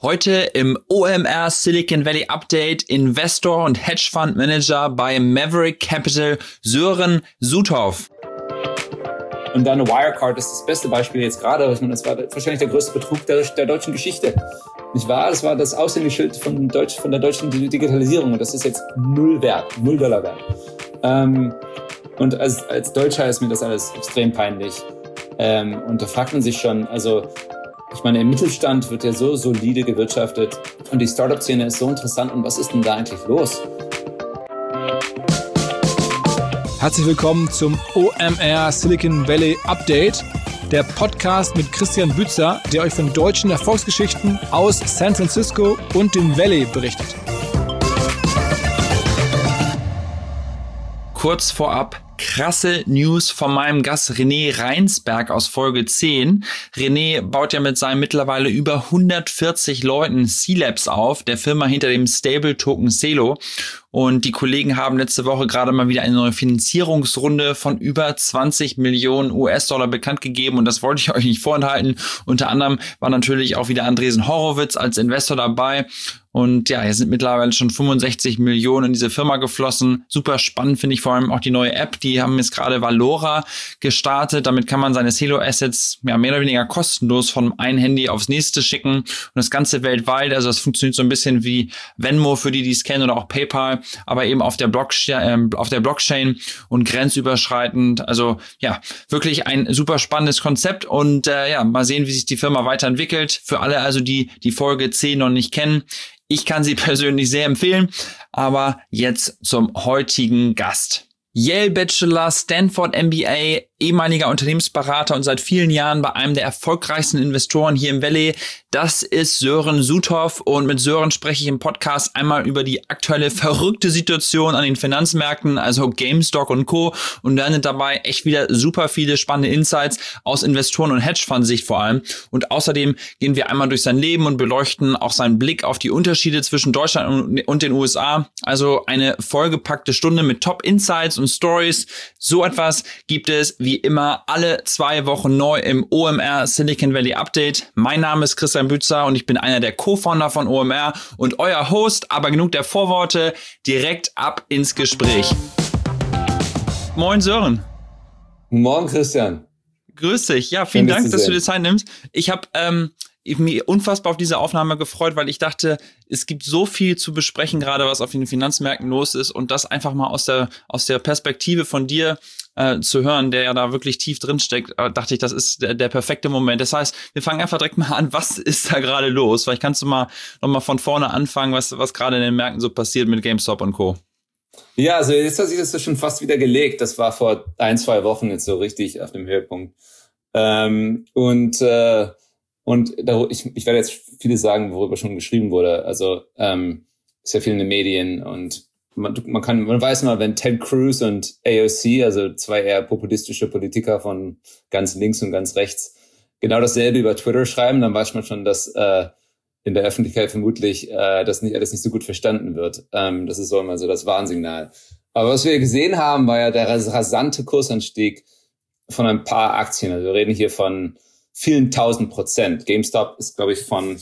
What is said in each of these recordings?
Heute im OMR Silicon Valley Update Investor und Hedgefund Manager bei Maverick Capital Sören Suthoff. Und dann Wirecard ist das beste Beispiel jetzt gerade. Ich meine, das war wahrscheinlich der größte Betrug der deutschen Geschichte. Nicht wahr? Das war das Aushängeschild von der deutschen Digitalisierung. Und das ist jetzt $0 wert. Und als Deutscher ist mir das alles extrem peinlich. Und da fragt man sich schon, also ich meine, im Mittelstand wird ja so solide gewirtschaftet und die Startup-Szene ist so interessant. Und was ist denn da eigentlich los? Herzlich willkommen zum OMR Silicon Valley Update, der Podcast mit Christian Bützer, der euch von deutschen Erfolgsgeschichten aus San Francisco und dem Valley berichtet. Kurz vorab krasse News von meinem Gast René Reinsberg aus Folge 10. René baut ja mit seinen mittlerweile über 140 Leuten C-Labs auf, der Firma hinter dem Stable-Token Celo. Und die Kollegen haben letzte Woche gerade mal wieder eine neue Finanzierungsrunde von über 20 Millionen US-Dollar bekannt gegeben. Und das wollte ich euch nicht vorenthalten. Unter anderem war natürlich auch wieder Andresen Horowitz als Investor dabei. Und ja, hier sind mittlerweile schon 65 Millionen in diese Firma geflossen. Super spannend finde ich vor allem auch die neue App. Die haben jetzt gerade Valora gestartet. Damit kann man seine Celo-Assets mehr oder weniger kostenlos von einem Handy aufs nächste schicken. Und das Ganze weltweit. Also das funktioniert so ein bisschen wie Venmo für die es kennen oder auch PayPal. Aber eben auf der Blockchain und grenzüberschreitend. Also ja, wirklich ein super spannendes Konzept. Und mal sehen, wie sich die Firma weiterentwickelt. Für alle also, die Folge 10 noch nicht kennen. Ich kann sie persönlich sehr empfehlen, aber jetzt zum heutigen Gast. Yale Bachelor, Stanford MBA, ehemaliger Unternehmensberater und seit vielen Jahren bei einem der erfolgreichsten Investoren hier im Valley. Das ist Sören Suthoff und mit Sören spreche ich im Podcast einmal über die aktuelle verrückte Situation an den Finanzmärkten, also GameStop und Co. und lerne dabei echt wieder super viele spannende Insights aus Investoren- und Hedgefund-Sicht vor allem. Und außerdem gehen wir einmal durch sein Leben und beleuchten auch seinen Blick auf die Unterschiede zwischen Deutschland und den USA. Also eine vollgepackte Stunde mit Top-Insights und Stories. So etwas gibt es wie immer alle 2 Wochen neu im OMR Silicon Valley Update. Mein Name ist Christian Bützer und ich bin einer der Co-Founder von OMR und euer Host. Aber genug der Vorworte, direkt ab ins Gespräch. Moin Sören. Morgen Christian. Grüß dich. Ja, vielen Dank, dass du dir Zeit nimmst. Ich habe mich unfassbar auf diese Aufnahme gefreut, weil ich dachte, es gibt so viel zu besprechen, gerade was auf den Finanzmärkten los ist und das einfach mal aus der Perspektive von dir zu hören, der ja da wirklich tief drin steckt, dachte ich, das ist der perfekte Moment. Das heißt, wir fangen einfach direkt mal an, was ist da gerade los? Vielleicht kannst du noch mal von vorne anfangen, was gerade in den Märkten so passiert mit GameStop und Co. Ja, also jetzt hat sich das schon fast wieder gelegt. Das war vor 1-2 Wochen jetzt so richtig auf dem Höhepunkt. Ich werde jetzt vieles sagen, worüber schon geschrieben wurde. Also ist ja viel in den Medien und man weiß immer, wenn Ted Cruz und AOC, also 2 eher populistische Politiker von ganz links und ganz rechts, genau dasselbe über Twitter schreiben, dann weiß man schon, dass in der Öffentlichkeit vermutlich das nicht so gut verstanden wird. Das ist so immer so das Warnsignal. Aber was wir gesehen haben, war ja der rasante Kursanstieg von ein paar Aktien. Also wir reden hier von vielen 1000%. GameStop ist, glaube ich, von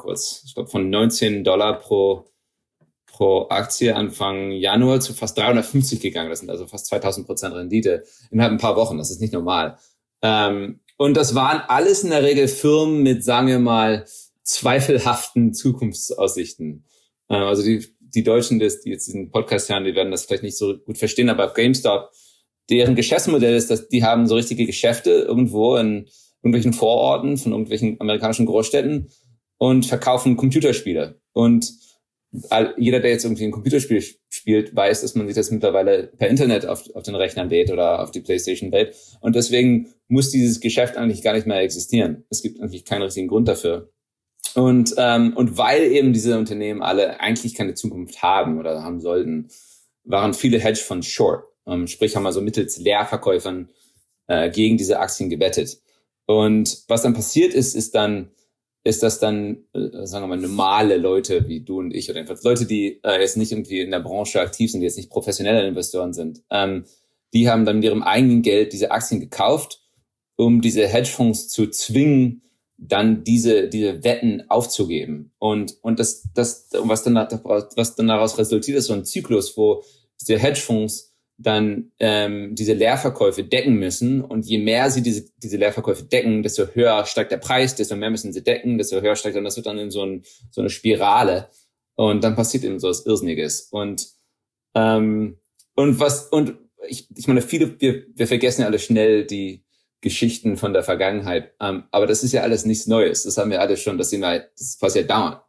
$19 pro Aktie Anfang Januar zu fast 350 gegangen. Das sind also fast 2000% Rendite innerhalb ein paar Wochen. Das ist nicht normal. Und das waren alles in der Regel Firmen mit, sagen wir mal, zweifelhaften Zukunftsaussichten. Also die Deutschen, die jetzt diesen Podcast hören, die werden das vielleicht nicht so gut verstehen, aber GameStop, deren Geschäftsmodell ist, dass die haben so richtige Geschäfte irgendwo in irgendwelchen Vororten von irgendwelchen amerikanischen Großstädten und verkaufen Computerspiele. Und jeder, der jetzt irgendwie ein Computerspiel spielt, weiß, dass man sich das mittlerweile per Internet auf den Rechnern lädt oder auf die PlayStation lädt. Und deswegen muss dieses Geschäft eigentlich gar nicht mehr existieren. Es gibt eigentlich keinen richtigen Grund dafür. Und weil eben diese Unternehmen alle eigentlich keine Zukunft haben oder haben sollten, waren viele Hedgefonds short. Sprich, haben also mittels Leerverkäufern gegen diese Aktien gewettet. Und was dann passiert ist, dass dann, sagen wir mal, normale Leute wie du und ich oder jedenfalls Leute, die jetzt nicht irgendwie in der Branche aktiv sind, die jetzt nicht professionelle Investoren sind, die haben dann mit ihrem eigenen Geld diese Aktien gekauft, um diese Hedgefonds zu zwingen, dann diese Wetten aufzugeben. Und was dann daraus resultiert, ist so ein Zyklus, wo diese Hedgefonds dann diese Leerverkäufe decken müssen. Und je mehr sie diese Leerverkäufe decken, desto höher steigt der Preis, desto mehr müssen sie decken, desto höher steigt dann, das wird dann in so eine Spirale. Und dann passiert eben so was Irrsinniges. Und ich meine, wir vergessen ja alle schnell die Geschichten von der Vergangenheit. Aber das ist ja alles nichts Neues. Das haben wir alle schon, das passiert dauernd.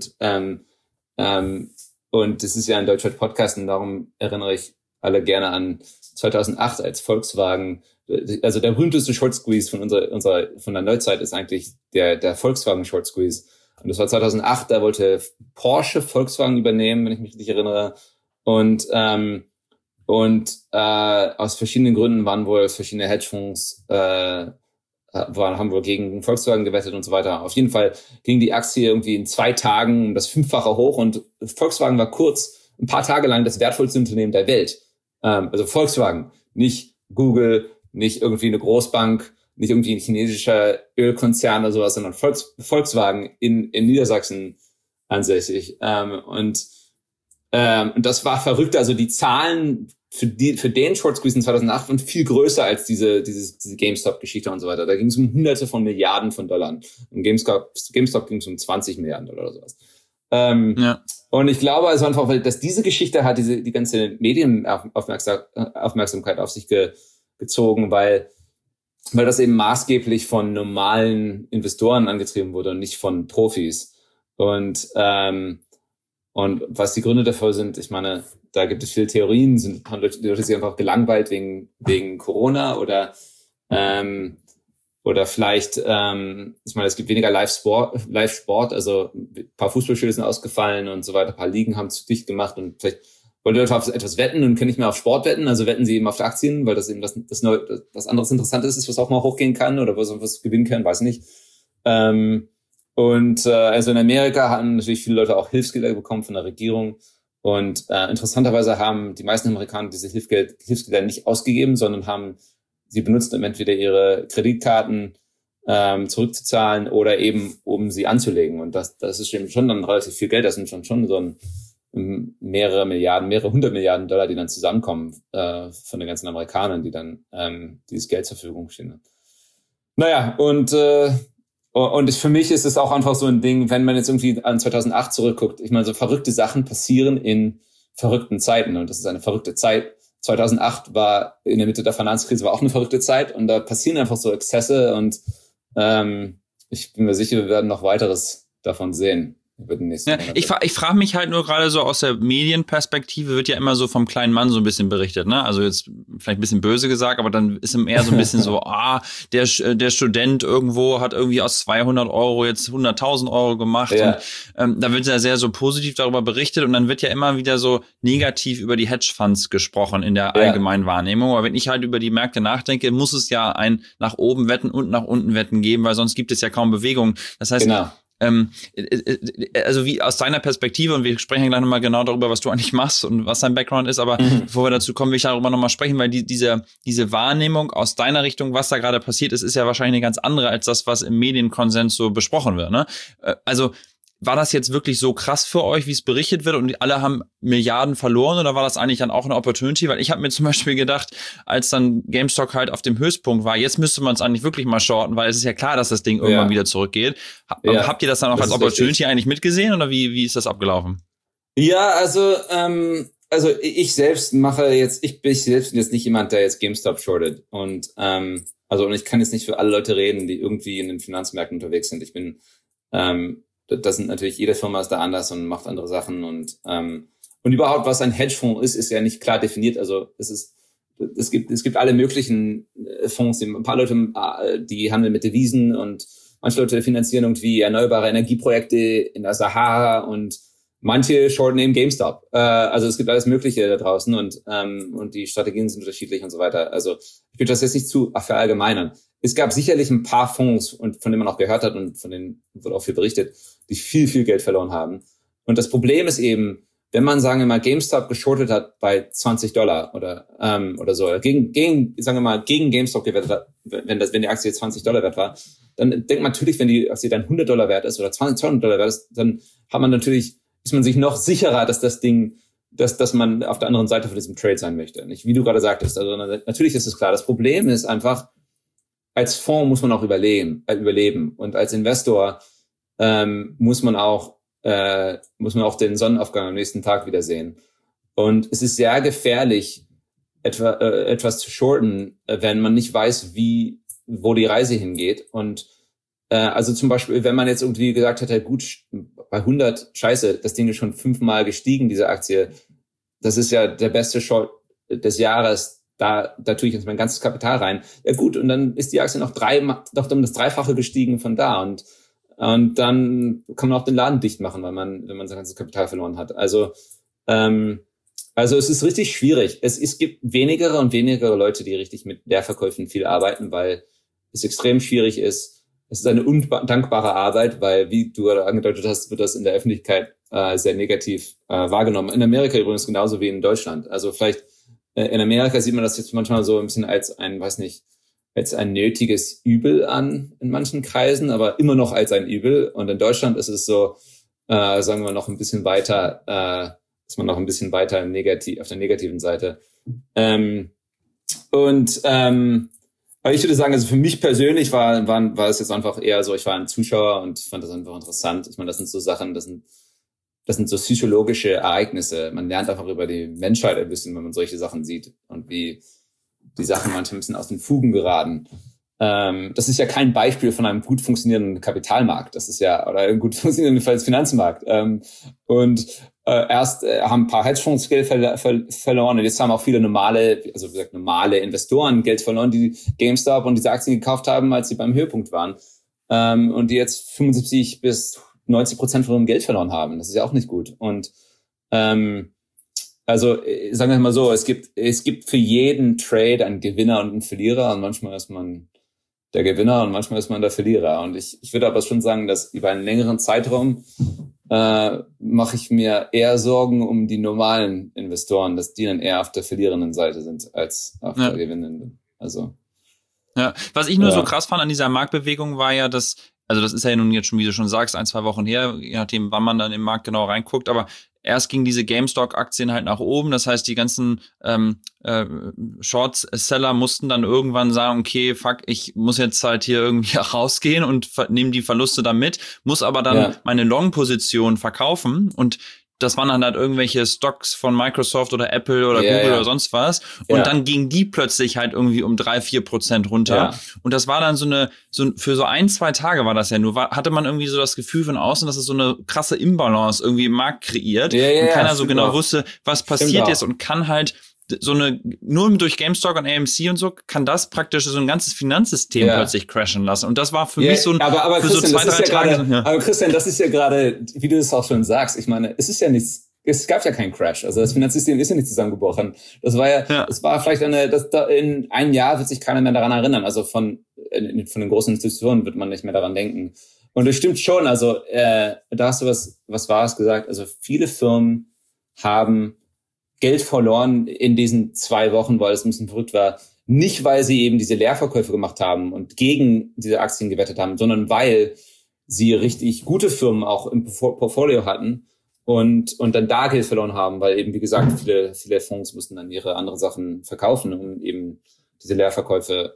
Und das ist ja ein deutscher Podcast und darum erinnere ich alle gerne an 2008, als Volkswagen, also der berühmteste Short Squeeze von der Neuzeit ist eigentlich der Volkswagen Short Squeeze. Und das war 2008, da wollte Porsche Volkswagen übernehmen, wenn ich mich richtig erinnere. Und aus verschiedenen Gründen waren wohl verschiedene Hedgefonds, haben wohl gegen Volkswagen gewettet und so weiter. Auf jeden Fall ging die Aktie irgendwie in 2 Tagen um das 5-fache hoch und Volkswagen war kurz ein paar Tage lang das wertvollste Unternehmen der Welt. Also Volkswagen, nicht Google, nicht irgendwie eine Großbank, nicht irgendwie ein chinesischer Ölkonzern oder sowas, sondern Volkswagen in Niedersachsen ansässig. Und das war verrückt. Also die Zahlen für den Short Squeeze in 2008 waren viel größer als diese GameStop-Geschichte und so weiter. Da ging es um Hunderte von Milliarden von Dollar. Um GameStop ging es um 20 Milliarden Dollar oder sowas. Und ich glaube also einfach, weil dass diese Geschichte hat die ganze Medienaufmerksamkeit auf sich gezogen, weil das eben maßgeblich von normalen Investoren angetrieben wurde und nicht von Profis. Und was die Gründe dafür sind, ich meine, da gibt es viele Theorien, haben Leute sich einfach gelangweilt wegen Corona oder vielleicht, ich meine, es gibt weniger Live-Sport, also ein paar Fußballspiele sind ausgefallen und so weiter, ein paar Ligen haben zu dicht gemacht und vielleicht wollen Leute auf etwas wetten und können nicht mehr auf Sport wetten, also wetten sie eben auf Aktien, weil das eben was anderes Interessantes ist, was auch mal hochgehen kann oder was gewinnen kann, weiß nicht. Also in Amerika haben natürlich viele Leute auch Hilfsgelder bekommen von der Regierung und interessanterweise haben die meisten Amerikaner diese Hilfsgelder nicht ausgegeben, sondern sie benutzen entweder ihre Kreditkarten zurückzuzahlen oder eben um sie anzulegen und das ist eben schon dann relativ viel Geld, das sind schon so mehrere hundert Milliarden Dollar, die dann zusammenkommen von den ganzen Amerikanern, die dann dieses Geld zur Verfügung stehen. Naja, und für mich ist es auch einfach so ein Ding, wenn man jetzt irgendwie an 2008 zurückguckt, ich meine, so verrückte Sachen passieren in verrückten Zeiten und das ist eine verrückte Zeit. 2008 war in der Mitte der Finanzkrise, war auch eine verrückte Zeit und da passieren einfach so Exzesse und ich bin mir sicher, wir werden noch weiteres davon sehen. Ja, ich frage mich halt nur gerade so aus der Medienperspektive wird ja immer so vom kleinen Mann so ein bisschen berichtet, ne? Also jetzt vielleicht ein bisschen böse gesagt, aber dann ist ihm eher so ein bisschen so, der Student irgendwo hat irgendwie aus 200 Euro jetzt 100.000 Euro gemacht. Ja. Und da wird ja sehr so positiv darüber berichtet und dann wird ja immer wieder so negativ über die Hedgefonds gesprochen in der allgemeinen Wahrnehmung. Aber wenn ich halt über die Märkte nachdenke, muss es ja ein nach oben wetten und nach unten wetten geben, weil sonst gibt es ja kaum Bewegung. Das heißt, genau. Also wie aus deiner Perspektive, und wir sprechen gleich nochmal genau darüber, was du eigentlich machst und was dein Background ist, aber bevor wir dazu kommen, will ich darüber nochmal sprechen, weil diese Wahrnehmung aus deiner Richtung, was da gerade passiert ist ja wahrscheinlich eine ganz andere als das, was im Medienkonsens so besprochen wird, ne? Also war das jetzt wirklich so krass für euch, wie es berichtet wird und alle haben Milliarden verloren oder war das eigentlich dann auch eine Opportunity? Weil ich habe mir zum Beispiel gedacht, als dann GameStop halt auf dem Höchstpunkt war, jetzt müsste man es eigentlich wirklich mal shorten, weil es ist ja klar, dass das Ding irgendwann wieder zurückgeht. Habt ihr das dann auch als Opportunity eigentlich mitgesehen oder wie ist das abgelaufen? Ja, also ich selbst bin jetzt nicht jemand, der jetzt GameStop shortet und und ich kann jetzt nicht für alle Leute reden, die irgendwie in den Finanzmärkten unterwegs sind. Ich bin das sind natürlich, jede Firma ist da anders und macht andere Sachen und überhaupt, was ein Hedgefonds ist ja nicht klar definiert. Also es gibt alle möglichen Fonds, ein paar Leute, die handeln mit Devisen und manche Leute finanzieren irgendwie erneuerbare Energieprojekte in der Sahara und manche shorten eben GameStop. Also es gibt alles Mögliche da draußen und die Strategien sind unterschiedlich und so weiter. Also ich will das jetzt nicht zu verallgemeinern. Es gab sicherlich ein paar Fonds, und von denen man auch gehört hat und von denen wurde auch viel berichtet, die viel, viel Geld verloren haben. Und das Problem ist eben, wenn man, sagen wir mal, GameStop geschortet hat bei $20 oder so, oder gegen GameStop gewettet hat, wenn die Aktie jetzt $20 wert war, dann denkt man natürlich, wenn die Aktie dann $100 wert ist oder $200 wert ist, dann ist man sich noch sicherer, dass man auf der anderen Seite von diesem Trade sein möchte. Nicht, wie du gerade sagtest. Also natürlich ist es klar. Das Problem ist einfach, als Fonds muss man auch überleben. Und als Investor muss man auch den Sonnenaufgang am nächsten Tag wieder sehen. Und es ist sehr gefährlich, etwas zu shorten, wenn man nicht weiß, wo die Reise hingeht. Und also zum Beispiel, wenn man jetzt irgendwie gesagt hätte, gut, bei 100, scheiße, das Ding ist schon 5-mal gestiegen, diese Aktie. Das ist ja der beste Short des Jahres. Da tue ich jetzt mein ganzes Kapital rein. Ja gut, und dann ist die Aktie noch um das Dreifache gestiegen von da. Und dann kann man auch den Laden dicht machen, wenn man sein ganzes Kapital verloren hat. Also es ist richtig schwierig. Es gibt weniger und weniger Leute, die richtig mit Leerverkäufen viel arbeiten, weil es extrem schwierig ist. Es ist eine undankbare Arbeit, weil, wie du angedeutet hast, wird das in der Öffentlichkeit sehr negativ wahrgenommen. In Amerika übrigens genauso wie in Deutschland. Also vielleicht in Amerika sieht man das jetzt manchmal so ein bisschen als ein nötiges Übel an in manchen Kreisen, aber immer noch als ein Übel. Und in Deutschland ist es so, sagen wir noch ein bisschen weiter, ist man noch ein bisschen weiter auf der negativen Seite. Aber ich würde sagen, also für mich persönlich war es jetzt einfach eher so, ich war ein Zuschauer und ich fand das einfach interessant. Ich meine, das sind so Sachen, das sind so psychologische Ereignisse. Man lernt einfach über die Menschheit ein bisschen, wenn man solche Sachen sieht und wie die Sachen manchmal ein bisschen aus den Fugen geraten. Das ist ja kein Beispiel von einem gut funktionierenden Kapitalmarkt. Das ist ja, oder einem gut funktionierenden Finanzmarkt. Erst haben ein paar Hedgefonds Geld verloren und jetzt haben auch viele normale Investoren Geld verloren, die GameStop und diese Aktien gekauft haben, als sie beim Höhepunkt waren. Und die jetzt 75% bis 90% von ihrem Geld verloren haben. Das ist ja auch nicht gut. Und sagen wir mal so, es gibt für jeden Trade einen Gewinner und einen Verlierer und manchmal ist man der Gewinner und manchmal ist man der Verlierer. Und ich würde aber schon sagen, dass über einen längeren Zeitraum mache ich mir eher Sorgen um die normalen Investoren, dass die dann eher auf der verlierenden Seite sind als auf der gewinnenden. Also ja, was ich nur so krass fand an dieser Marktbewegung war ja, das ist ja nun jetzt schon, wie du schon sagst, 1-2 Wochen her, je nachdem, wann man dann im Markt genau reinguckt, aber erst gingen diese GameStop-Aktien halt nach oben, das heißt, die ganzen Short-Seller mussten dann irgendwann sagen, okay, fuck, ich muss jetzt halt hier irgendwie rausgehen und nehme die Verluste dann mit, muss aber dann meine Long-Position verkaufen und das waren dann halt irgendwelche Stocks von Microsoft oder Apple oder Google oder sonst was. Und dann gingen die plötzlich halt irgendwie um 3-4% runter. Ja. Und das war dann für so 1-2 Tage war das ja nur, hatte man irgendwie so das Gefühl von außen, dass es so eine krasse Imbalance irgendwie im Markt kreiert. Und keiner so genau wusste, was passiert ist und kann halt nur durch GameStop und AMC und so kann das praktisch so ein ganzes Finanzsystem plötzlich crashen lassen. Und das war für mich so aber für Christian, so 2-3 Tage. Aber Christian, das ist ja gerade, wie du das auch schon sagst, ich meine, es gab ja keinen Crash. Also das Finanzsystem ist ja nicht zusammengebrochen. Das war es war vielleicht in einem Jahr wird sich keiner mehr daran erinnern. Also von den großen Institutionen wird man nicht mehr daran denken. Und das stimmt schon. Also, da hast du was Wahres gesagt. Also viele Firmen haben Geld verloren in diesen 2 Wochen, weil es ein bisschen verrückt war. Nicht, weil sie eben diese Leerverkäufe gemacht haben und gegen diese Aktien gewettet haben, sondern weil sie richtig gute Firmen auch im Portfolio hatten und dann da Geld verloren haben, weil eben, wie gesagt, viele Fonds mussten dann ihre anderen Sachen verkaufen, um eben diese Leerverkäufe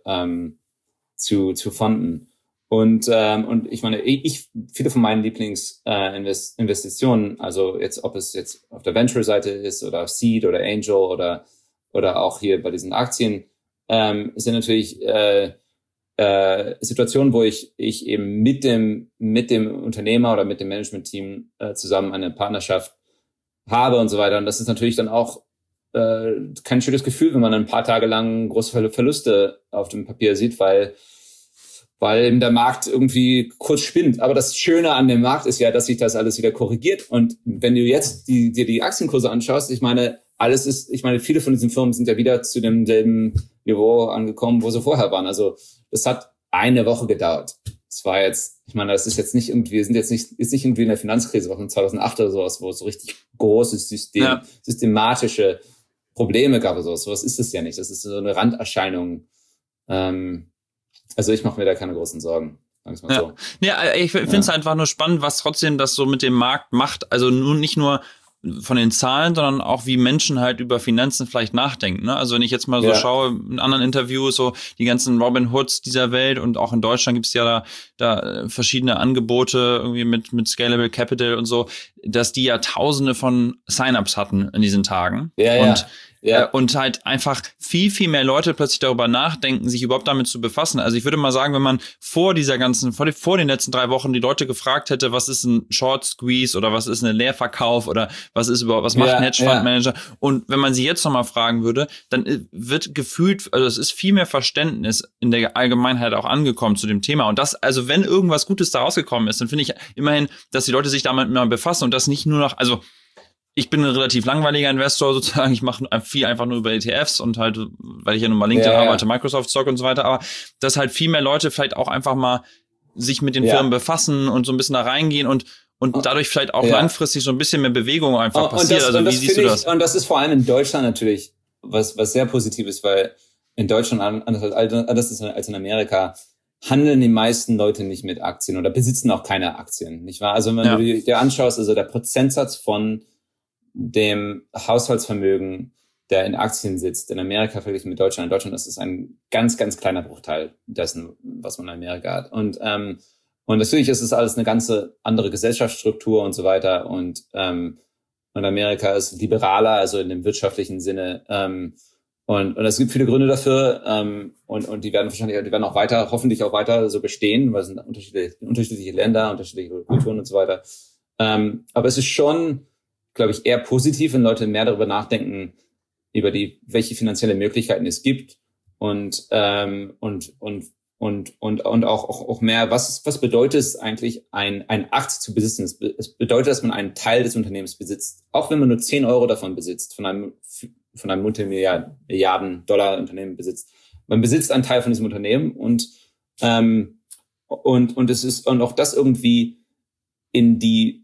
zu funden. Und ich meine, viele von meinen Lieblingsinvestitionen, also jetzt, ob es jetzt auf der Venture-Seite ist oder auf Seed oder Angel oder auch hier bei diesen Aktien, sind natürlich Situationen, wo ich eben mit dem Unternehmer oder mit dem Management-Team zusammen eine Partnerschaft habe und so weiter. Und das ist natürlich dann auch kein schönes Gefühl, wenn man ein paar Tage lang große Verluste auf dem Papier sieht, weil eben der Markt irgendwie kurz spinnt. Aber das Schöne an dem Markt ist ja, dass sich das alles wieder korrigiert. Und wenn du jetzt dir die Aktienkurse anschaust, ich meine, viele von diesen Firmen sind ja wieder zu demselben Niveau angekommen, wo sie vorher waren. Also das hat eine Woche gedauert. es war jetzt, ich meine, das ist jetzt nicht irgendwie, ist nicht irgendwie in der Finanzkrise von 2008 oder sowas, wo es so richtig große systematische Probleme gab oder sowas. Sowas ist es ja nicht. Das ist so eine Randerscheinung. Also ich mache mir da keine großen Sorgen. So. Ja, ich finde es einfach nur spannend, was trotzdem das so mit dem Markt macht. Also nun nicht nur von den Zahlen, sondern auch wie Menschen halt über Finanzen vielleicht nachdenken. Ne? Also wenn ich jetzt mal so schaue, in anderen Interviews, so die ganzen Robin Hoods dieser Welt und auch in Deutschland gibt es ja da verschiedene Angebote irgendwie mit Scalable Capital und so, dass die ja Tausende von Sign-ups hatten in diesen Tagen. Und halt einfach viel, viel mehr Leute plötzlich darüber nachdenken, sich überhaupt damit zu befassen. Also ich würde mal sagen, wenn man vor den letzten 3 Wochen die Leute gefragt hätte, was ist ein Short Squeeze oder was ist ein Leerverkauf oder was macht ein Hedgefondsmanager? Und wenn man sie jetzt nochmal fragen würde, dann wird gefühlt, also es ist viel mehr Verständnis in der Allgemeinheit auch angekommen zu dem Thema. Und das, also wenn irgendwas Gutes da rausgekommen ist, dann finde ich immerhin, dass die Leute sich damit mal befassen und das nicht nur noch, also ich bin ein relativ langweiliger Investor sozusagen. Ich mache viel einfach nur über ETFs und halt, weil ich ja nun mal LinkedIn arbeite, Microsoft Stock und so weiter. Aber dass halt viel mehr Leute vielleicht auch einfach mal sich mit den Firmen befassen und so ein bisschen da reingehen und dadurch vielleicht auch langfristig so ein bisschen mehr Bewegung einfach passiert. Also wie siehst du das? Und das ist vor allem in Deutschland natürlich was sehr Positives, weil in Deutschland anders als in Amerika handeln die meisten Leute nicht mit Aktien oder besitzen auch keine Aktien, nicht wahr? Also wenn du dir anschaust, also der Prozentsatz von dem Haushaltsvermögen, der in Aktien sitzt, in Amerika verglichen mit Deutschland. In Deutschland ist es ein ganz, ganz kleiner Bruchteil dessen, was man in Amerika hat. Und natürlich ist es alles eine ganze andere Gesellschaftsstruktur und so weiter. Und Amerika ist liberaler, also in dem wirtschaftlichen Sinne. Und es gibt viele Gründe dafür. Und die werden auch hoffentlich auch weiter so bestehen, weil es sind unterschiedliche Länder, unterschiedliche Kulturen und so weiter. Aber es ist schon, glaube ich, eher positiv, wenn Leute mehr darüber nachdenken, über welche finanzielle Möglichkeiten es gibt und auch mehr, was bedeutet es eigentlich, ein Aktie zu besitzen? Es bedeutet, dass man einen Teil des Unternehmens besitzt, auch wenn man nur 10 Euro davon besitzt, von einem Multimilliarden-Dollar-Unternehmen besitzt. Man besitzt einen Teil von diesem Unternehmen und es ist, und auch das irgendwie in die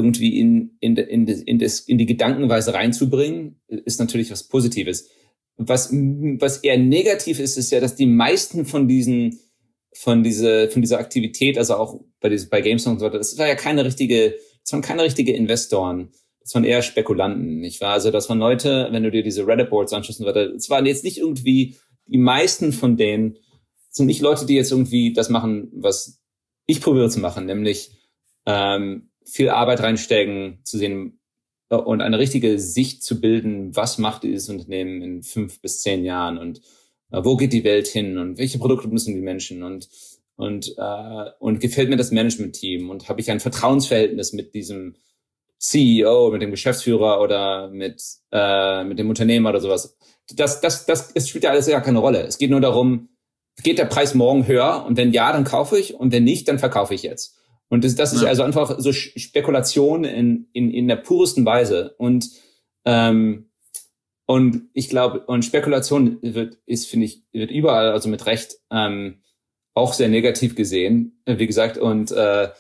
Gedankenweise reinzubringen, ist natürlich was Positives. Was eher negativ ist, ist ja, dass die meisten von dieser Aktivität, also auch bei GameStop und so weiter, das waren keine richtige Investoren. Das waren eher Spekulanten, nicht wahr? Also das waren Leute, wenn du dir diese Reddit-Boards anschaust und so weiter, es waren jetzt nicht irgendwie, die meisten von denen sind nicht Leute, die jetzt irgendwie das machen, was ich probiere zu machen, nämlich viel Arbeit reinstecken, zu sehen und eine richtige Sicht zu bilden, was macht dieses Unternehmen in 5 bis 10 Jahren und wo geht die Welt hin und welche Produkte müssen die Menschen und gefällt mir das Management-Team und habe ich ein Vertrauensverhältnis mit diesem CEO, mit dem Geschäftsführer oder mit dem Unternehmer oder sowas. Es spielt ja alles gar keine Rolle. Es geht nur darum, geht der Preis morgen höher und wenn ja, dann kaufe ich und wenn nicht, dann verkaufe ich jetzt. Und das ist also einfach so Spekulation in der puresten Weise. Und ich glaube, und Spekulation wird überall, also mit Recht, auch sehr negativ gesehen, wie gesagt. Und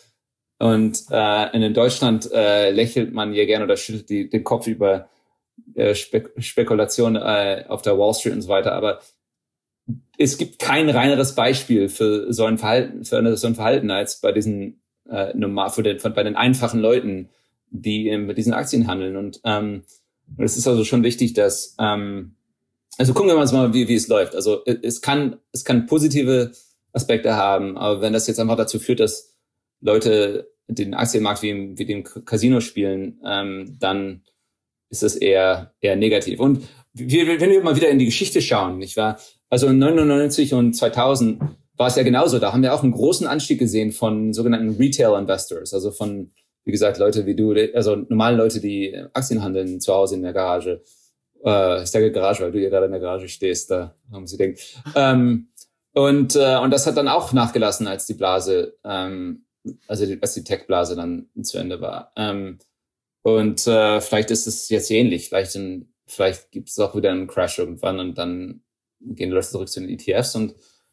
in Deutschland lächelt man ja gerne oder schüttelt den Kopf über Spekulation auf der Wall Street und so weiter. Aber es gibt kein reineres Beispiel für so ein Verhalten als bei diesen bei den einfachen Leuten, die mit diesen Aktien handeln. Und es ist also schon wichtig, dass also gucken wir uns mal, wie es läuft. Also es kann positive Aspekte haben, aber wenn das jetzt einfach dazu führt, dass Leute den Aktienmarkt wie dem Casino spielen, dann ist das eher negativ. Und wenn wir mal wieder in die Geschichte schauen, nicht wahr? Also 1999 und 2000 war es ja genauso. Da haben wir auch einen großen Anstieg gesehen von sogenannten Retail Investors, also von, wie gesagt, Leute wie du, also normale Leute, die Aktien handeln zu Hause in der Garage. Ich sage Garage, weil du hier gerade in der Garage stehst, da haben sie denkt. Und das hat dann auch nachgelassen, als die Blase, als die Tech-Blase dann zu Ende war. Vielleicht ist es jetzt ähnlich. Vielleicht gibt es auch wieder einen Crash irgendwann und dann gehen die Leute zurück zu den ETFs und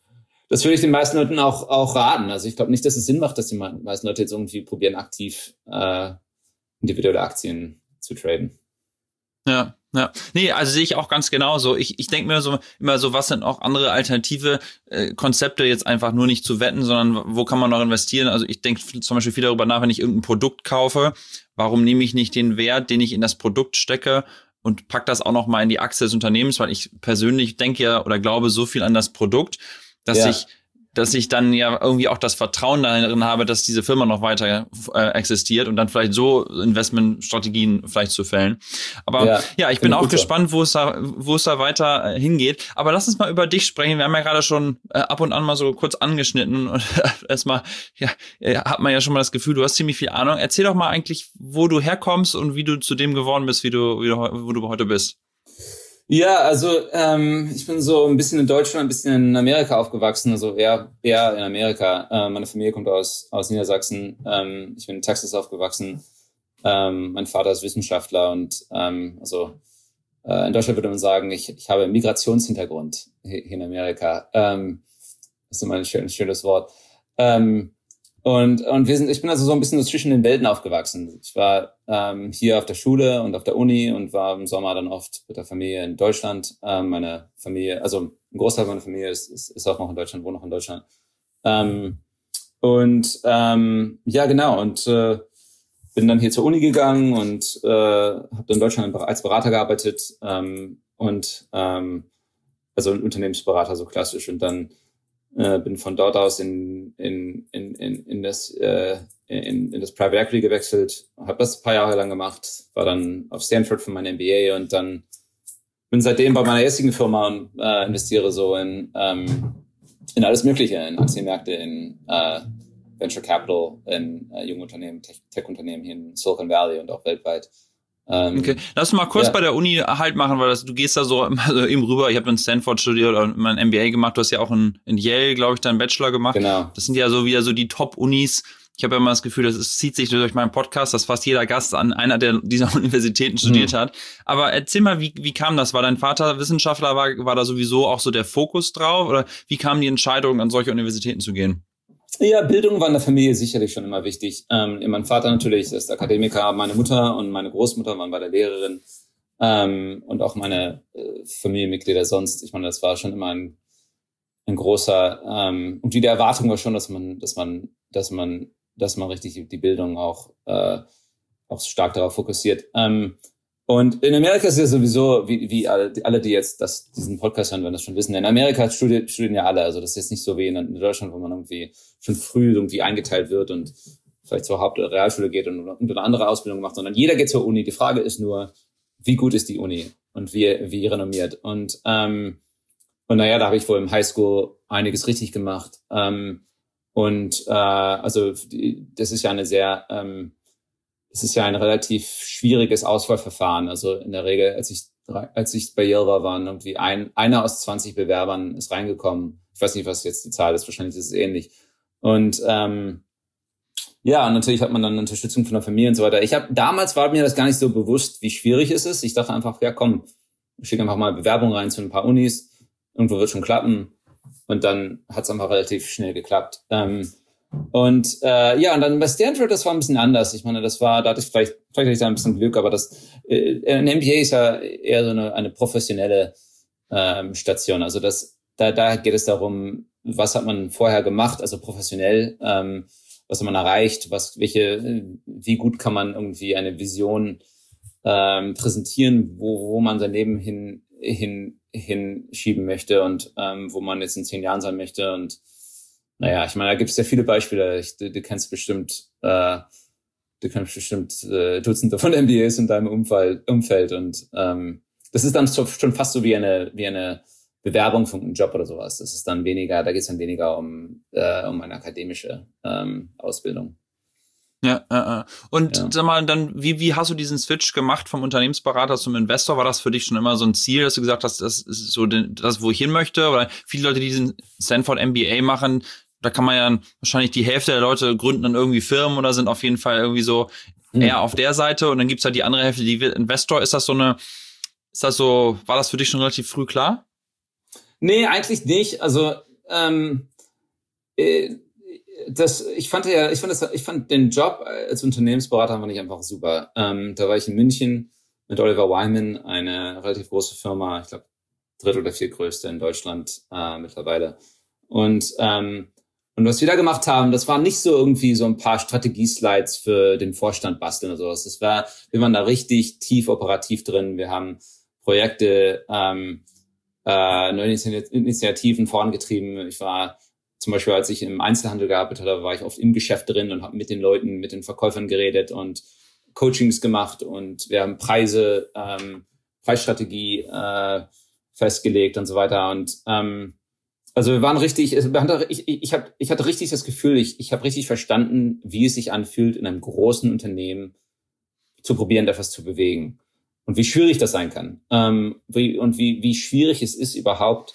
Das würde ich den meisten Leuten auch raten. Also ich glaube nicht, dass es Sinn macht, dass die meisten Leute jetzt irgendwie probieren, aktiv individuelle Aktien zu traden. Ja. Nee, also sehe ich auch ganz genauso. Ich denke mir immer so, was sind auch andere alternative Konzepte, jetzt einfach nur nicht zu wetten, sondern wo kann man noch investieren? Also ich denke zum Beispiel viel darüber nach, wenn ich irgendein Produkt kaufe, warum nehme ich nicht den Wert, den ich in das Produkt stecke und pack das auch noch mal in die Aktie des Unternehmens, weil ich persönlich denke ja oder glaube so viel an das Produkt, dass ich dann ja irgendwie auch das Vertrauen darin habe, dass diese Firma noch weiter existiert und dann vielleicht so Investmentstrategien vielleicht zu fällen. Aber ja ich bin auch gespannt, wo es da weiter hingeht. Aber lass uns mal über dich sprechen. Wir haben ja gerade schon ab und an mal so kurz angeschnitten und erstmal hat man ja schon mal das Gefühl, du hast ziemlich viel Ahnung. Erzähl doch mal eigentlich, wo du herkommst und wie du zu dem geworden bist, wo du heute bist. Ja, also ich bin so ein bisschen in Deutschland, ein bisschen in Amerika aufgewachsen, also eher in Amerika. Meine Familie kommt aus Niedersachsen. Ich bin in Texas aufgewachsen. Mein Vater ist Wissenschaftler und in Deutschland würde man sagen, ich habe Migrationshintergrund hier in Amerika. Das ist immer ein schönes Wort. Ich bin also so ein bisschen zwischen den Welten aufgewachsen. Ich war hier auf der Schule und auf der Uni und war im Sommer dann oft mit der Familie in Deutschland. Meine Familie, also ein Großteil meiner Familie ist auch noch in Deutschland, wohnt noch in Deutschland. Bin dann hier zur Uni gegangen und habe dann in Deutschland als Berater gearbeitet also ein Unternehmensberater so klassisch und dann bin von dort aus in das Private Equity gewechselt, habe das ein paar Jahre lang gemacht, war dann auf Stanford für mein MBA und dann bin seitdem bei meiner jetzigen Firma und investiere so in alles Mögliche, in Aktienmärkte, in Venture Capital, in junge Unternehmen, Tech-Unternehmen hier in Silicon Valley und auch weltweit. Okay, lass uns mal kurz bei der Uni halt machen, weil du gehst da so eben rüber. Ich habe in Stanford studiert und mein MBA gemacht. Du hast ja auch in Yale, glaube ich, deinen Bachelor gemacht. Genau. Das sind ja so wieder so die Top-Unis. Ich habe ja immer das Gefühl, es zieht sich durch meinen Podcast, dass fast jeder Gast an einer dieser Universitäten studiert hat. Aber erzähl mal, wie kam das? War dein Vater Wissenschaftler? War da sowieso auch so der Fokus drauf? Oder wie kam die Entscheidung, an solche Universitäten zu gehen? Ja, Bildung war in der Familie sicherlich schon immer wichtig. Mein Vater natürlich ist Akademiker, meine Mutter und meine Großmutter waren beide Lehrerin und auch meine Familienmitglieder sonst. Ich meine, das war schon immer ein großer und die Erwartung war schon, dass man richtig die Bildung auch stark darauf fokussiert. Und in Amerika ist ja sowieso, wie alle, die jetzt diesen Podcast hören, werden das schon wissen. In Amerika studieren ja alle. Also das ist jetzt nicht so wie in Deutschland, wo man irgendwie schon früh irgendwie eingeteilt wird und vielleicht zur Haupt- oder Realschule geht und eine andere Ausbildung macht, sondern jeder geht zur Uni. Die Frage ist nur, wie gut ist die Uni und wie renommiert. Und da habe ich wohl im Highschool einiges richtig gemacht. Das ist ja es ist ja ein relativ schwieriges Auswahlverfahren. Also in der Regel, als ich bei Yale war, waren irgendwie einer aus 20 Bewerbern ist reingekommen. Ich weiß nicht, was jetzt die Zahl ist. Wahrscheinlich ist es ähnlich. Und natürlich hat man dann Unterstützung von der Familie und so weiter. Damals war mir das gar nicht so bewusst, wie schwierig es ist. Ich dachte einfach, ja komm, schick einfach mal Bewerbung rein zu ein paar Unis. Irgendwo wird schon klappen. Und dann hat es einfach relativ schnell geklappt. Und dann bei Stanford, das war ein bisschen anders. Ich meine, da hatte ich vielleicht hatte ich da ein bisschen Glück, aber ein MBA ist ja eher so eine professionelle Station. Also da geht es darum, was hat man vorher gemacht, also professionell, was hat man erreicht, wie gut kann man irgendwie eine Vision präsentieren, wo man sein Leben hinschieben möchte und wo man jetzt in 10 Jahren sein möchte. Und naja, ich meine, da gibt es ja viele Beispiele. Du kennst bestimmt Dutzende von MBAs in deinem Umfeld und das ist dann schon fast so wie eine Bewerbung für einen Job oder sowas. Da geht es dann weniger um eine akademische Ausbildung. Ja. Und sag mal, dann, wie hast du diesen Switch gemacht vom Unternehmensberater zum Investor? War das für dich schon immer so ein Ziel, dass du gesagt hast, das ist so das, wo ich hin möchte? Oder viele Leute, die diesen Stanford MBA machen, da kann man ja wahrscheinlich die Hälfte der Leute gründen dann irgendwie Firmen oder sind auf jeden Fall irgendwie so eher auf der Seite. Und dann gibt's halt die andere Hälfte, die Investor. War das für dich schon relativ früh klar? Nee, eigentlich nicht. Also ich fand den Job als Unternehmensberater fand ich einfach super. Da war ich in München mit Oliver Wyman, eine relativ große Firma, ich glaube, dritt- oder viertgrößte in Deutschland mittlerweile. Und was wir da gemacht haben, das waren nicht so irgendwie so ein paar Strategieslides für den Vorstand basteln oder sowas. Wir waren da richtig tief operativ drin. Wir haben Projekte, neue Initiativen vorangetrieben. Ich war zum Beispiel, als ich im Einzelhandel gearbeitet habe, war ich oft im Geschäft drin und habe mit den Leuten, mit den Verkäufern geredet und Coachings gemacht und wir haben Preisstrategie festgelegt und so weiter. Und also wir waren richtig, ich hatte richtig das Gefühl, ich habe richtig verstanden, wie es sich anfühlt, in einem großen Unternehmen zu probieren, etwas zu bewegen. Und wie schwierig das sein kann. Wie schwierig es ist, überhaupt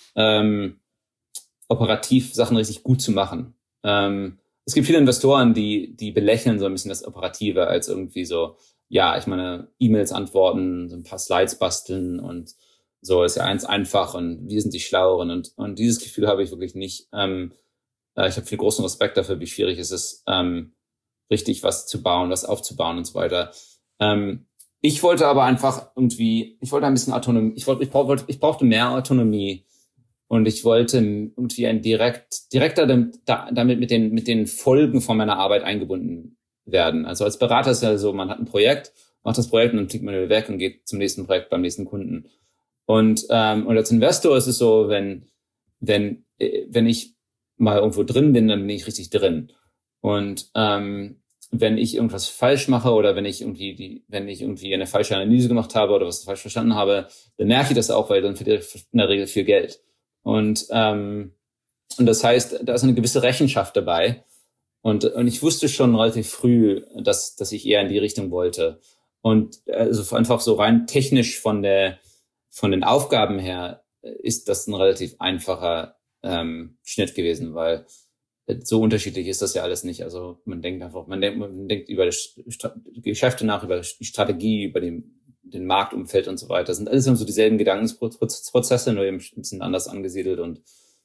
operativ Sachen richtig gut zu machen. Es gibt viele Investoren, die belächeln so ein bisschen das Operative als irgendwie so, ja, ich meine, E-Mails antworten, so ein paar Slides basteln und so ist ja eins einfach und wir sind die Schlaueren. Und dieses Gefühl habe ich wirklich nicht. Ich habe viel großen Respekt dafür, wie schwierig es ist, richtig was zu bauen, was aufzubauen und so weiter. Ich wollte aber einfach irgendwie, ich wollte ein bisschen Autonomie, ich brauchte mehr Autonomie und ich wollte irgendwie direkter damit mit den Folgen von meiner Arbeit eingebunden werden. Also als Berater ist ja so, man hat ein Projekt, macht das Projekt und dann fliegt man wieder weg und geht zum nächsten Projekt beim nächsten Kunden. Und als Investor ist es so, wenn ich mal irgendwo drin bin, dann bin ich richtig drin. Und wenn ich irgendwas falsch mache oder wenn ich irgendwie eine falsche Analyse gemacht habe oder was falsch verstanden habe, dann merke ich das auch, weil dann verliere ich in der Regel viel Geld. Und das heißt, da ist eine gewisse Rechenschaft dabei. Und ich wusste schon relativ früh, dass ich eher in die Richtung wollte. Und also einfach so rein technisch von den Aufgaben her ist das ein relativ einfacher Schnitt gewesen, weil so unterschiedlich ist das ja alles nicht. Also man denkt über die Geschäfte nach, über die Strategie, über den Marktumfeld und so weiter. Das sind alles so dieselben Gedankenprozesse, nur eben ein bisschen anders angesiedelt. Und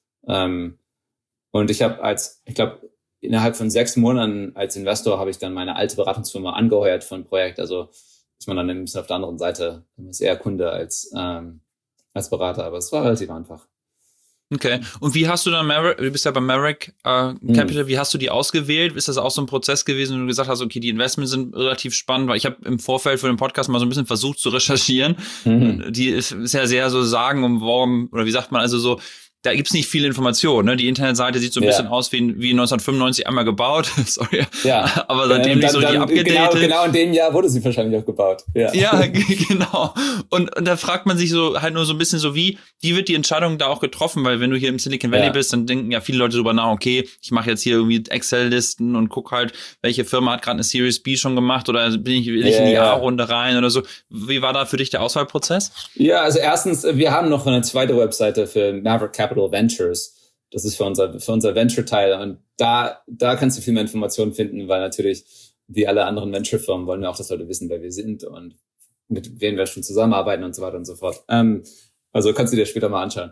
ich glaube, innerhalb von 6 Monaten als Investor habe ich dann meine alte Beratungsfirma angeheuert für ein Projekt. Also ist man dann ein bisschen auf der anderen Seite, man ist eher Kunde als Berater, aber es war relativ einfach. Okay. Und wie hast du dann du bist ja bei Maverick Capital, wie hast du die ausgewählt? Ist das auch so ein Prozess gewesen, wo du gesagt hast, okay, die Investments sind relativ spannend, weil ich habe im Vorfeld für den Podcast mal so ein bisschen versucht zu recherchieren. Die ist ja sehr so sagenumworben, oder wie sagt man, also so, da gibt's nicht viel Information, ne? Die Internetseite sieht so ein bisschen aus wie 1995 einmal gebaut. Sorry. Ja. Aber seitdem nicht so richtig abgedatet. Genau in dem Jahr wurde sie wahrscheinlich auch gebaut. Ja, genau. Und da fragt man sich so halt nur so ein bisschen so, wie wird die Entscheidung da auch getroffen? Weil wenn du hier im Silicon Valley bist, dann denken ja viele Leute drüber nach, okay, ich mache jetzt hier irgendwie Excel-Listen und guck halt, welche Firma hat gerade eine Series B schon gemacht oder will ich in die A-Runde rein oder so. Wie war da für dich der Auswahlprozess? Ja, also erstens, wir haben noch eine zweite Webseite für Maverick Capital Ventures. Das ist für unser Venture-Teil. Und da kannst du viel mehr Informationen finden, weil natürlich, wie alle anderen Venture-Firmen, wollen wir auch, dass Leute wissen, wer wir sind und mit wem wir schon zusammenarbeiten und so weiter und so fort. Also kannst du dir später mal anschauen.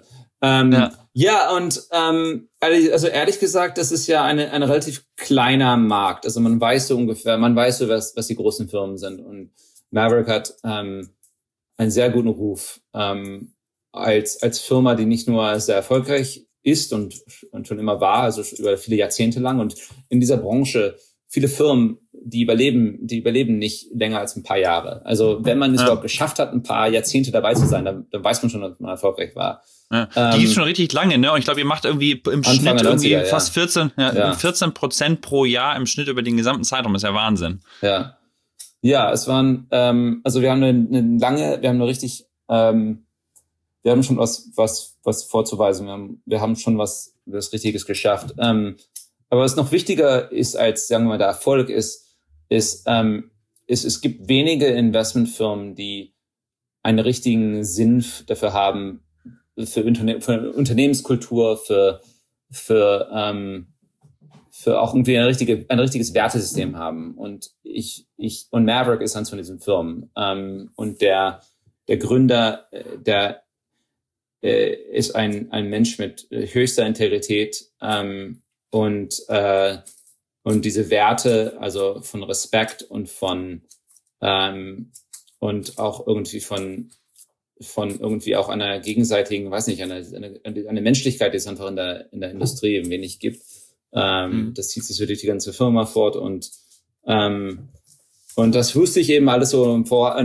Also ehrlich gesagt, das ist ja ein relativ kleiner Markt. Also man weiß so, was die großen Firmen sind. Und Maverick hat einen sehr guten Ruf als Firma, die nicht nur sehr erfolgreich ist und schon immer war, also über viele Jahrzehnte lang. Und in dieser Branche, viele Firmen, die überleben nicht länger als ein paar Jahre. Also wenn man es überhaupt geschafft hat, ein paar Jahrzehnte dabei zu sein, dann weiß man schon, dass man erfolgreich war. Ja, die gibt's schon richtig lange, ne? Und ich glaube, ihr macht irgendwie im Schnitt irgendwie fast 14% pro Jahr im Schnitt über den gesamten Zeitraum. Das ist ja Wahnsinn. Ja, es waren, also wir haben wir haben schon was vorzuweisen. Wir haben schon was Richtiges geschafft. Aber was noch wichtiger ist als, sagen wir mal, der Erfolg ist, es gibt wenige Investmentfirmen, die einen richtigen Sinn dafür haben, für Unternehmenskultur, für auch irgendwie ein richtiges Wertesystem haben. Und und Maverick ist eins von diesen Firmen. Und der Gründer, ist ein Mensch mit höchster Integrität, diese Werte, also von Respekt und und auch irgendwie von irgendwie auch einer gegenseitigen, weiß nicht, eine Menschlichkeit, die es einfach in der Industrie ein wenig gibt. Das zieht sich so durch die ganze Firma fort und das wusste ich eben alles so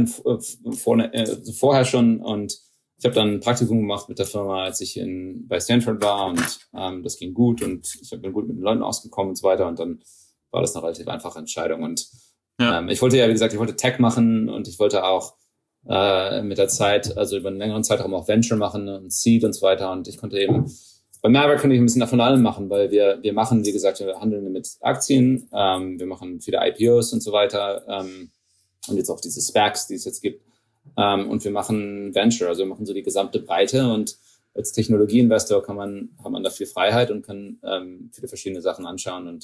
vorher schon und ich habe dann ein Praktikum gemacht mit der Firma, als ich bei Stanford war und das ging gut und ich bin gut mit den Leuten ausgekommen und so weiter und dann war das eine relativ einfache Entscheidung und ich wollte ja, wie gesagt, ich wollte Tech machen und ich wollte auch mit der Zeit, also über einen längeren Zeitraum auch Venture machen und Seed und so weiter und ich konnte eben bei Maverick konnte ich ein bisschen davon allem machen, weil wir machen, wie gesagt, wir handeln mit Aktien, wir machen viele IPOs und so weiter und jetzt auch diese SPACs, die es jetzt gibt und wir machen Venture, also wir machen so die gesamte Breite und als Technologieinvestor hat man da viel Freiheit und kann viele verschiedene Sachen anschauen und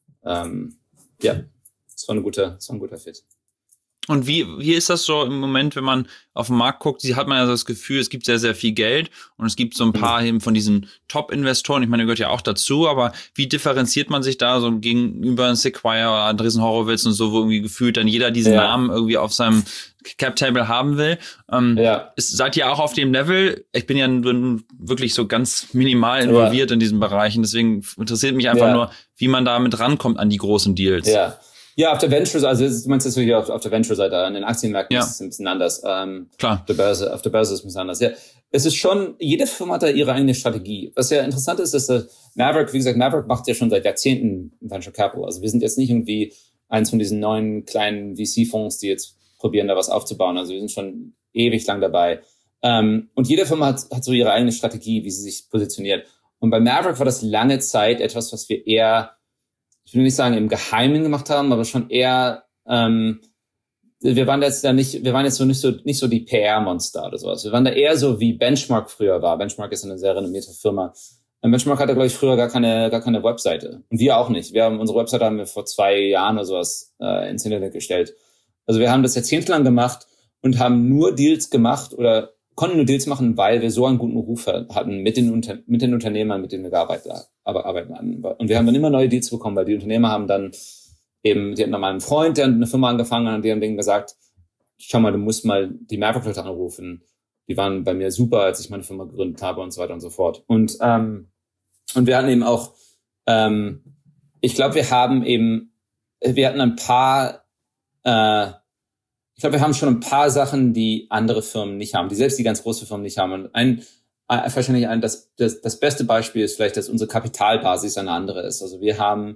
das war ein guter Fit. Und wie ist das so im Moment, wenn man auf den Markt guckt? Hat man ja so das Gefühl, es gibt sehr, sehr viel Geld und es gibt so ein paar eben von diesen Top-Investoren. Ich meine, der gehört ja auch dazu, aber wie differenziert man sich da so gegenüber Sequoia oder Andreessen Horowitz und so, wo irgendwie gefühlt dann jeder diesen Namen irgendwie auf seinem Cap-Table haben will? Seid ihr auch auf dem Level? Ich bin ja wirklich so ganz minimal involviert in diesen Bereichen, deswegen interessiert mich einfach nur, wie man damit rankommt an die großen Deals. Ja, auf der Venture-Seite, also du meinst jetzt hier auf der Venture-Seite, an den Aktienmärkten ist es ein bisschen anders. Klar. Auf der Börse ist es ein bisschen anders. Ja, es ist schon, jede Firma hat da ihre eigene Strategie. Was ja interessant ist, dass Maverick macht ja schon seit Jahrzehnten Venture Capital. Also wir sind jetzt nicht irgendwie eins von diesen neuen kleinen VC-Fonds, die jetzt probieren, da was aufzubauen. Also wir sind schon ewig lang dabei. Und jede Firma hat so ihre eigene Strategie, wie sie sich positioniert. Und bei Maverick war das lange Zeit etwas, was wir eher, ich will nicht sagen im Geheimen gemacht haben, aber schon eher, wir waren jetzt nicht so die PR-Monster oder sowas. Wir waren da eher so wie Benchmark früher war. Benchmark ist eine sehr renommierte Firma. Benchmark hatte, glaube ich, früher gar keine Webseite. Und wir auch nicht. Unsere Webseite haben wir vor 2 Jahren oder sowas ins Internet gestellt. Also wir haben das jahrzehntelang gemacht und haben nur Deals gemacht oder konnten nur Deals machen, weil wir so einen guten Ruf hatten mit den Unternehmern, mit denen wir arbeiten hatten. Und wir haben dann immer neue Deals bekommen, weil die Unternehmer haben dann eben, die hatten dann mal einen Freund, der eine Firma angefangen hat und die haben denen gesagt, schau mal, du musst mal die Maverick-Leute anrufen. Die waren bei mir super, als ich meine Firma gegründet habe und so weiter und so fort. Und wir hatten eben auch, ich glaube, wir hatten ein paar, ich glaube, wir haben schon ein paar Sachen, die andere Firmen nicht haben, die selbst die ganz große Firmen nicht haben. Und das beste Beispiel ist vielleicht, dass unsere Kapitalbasis eine andere ist. Also wir haben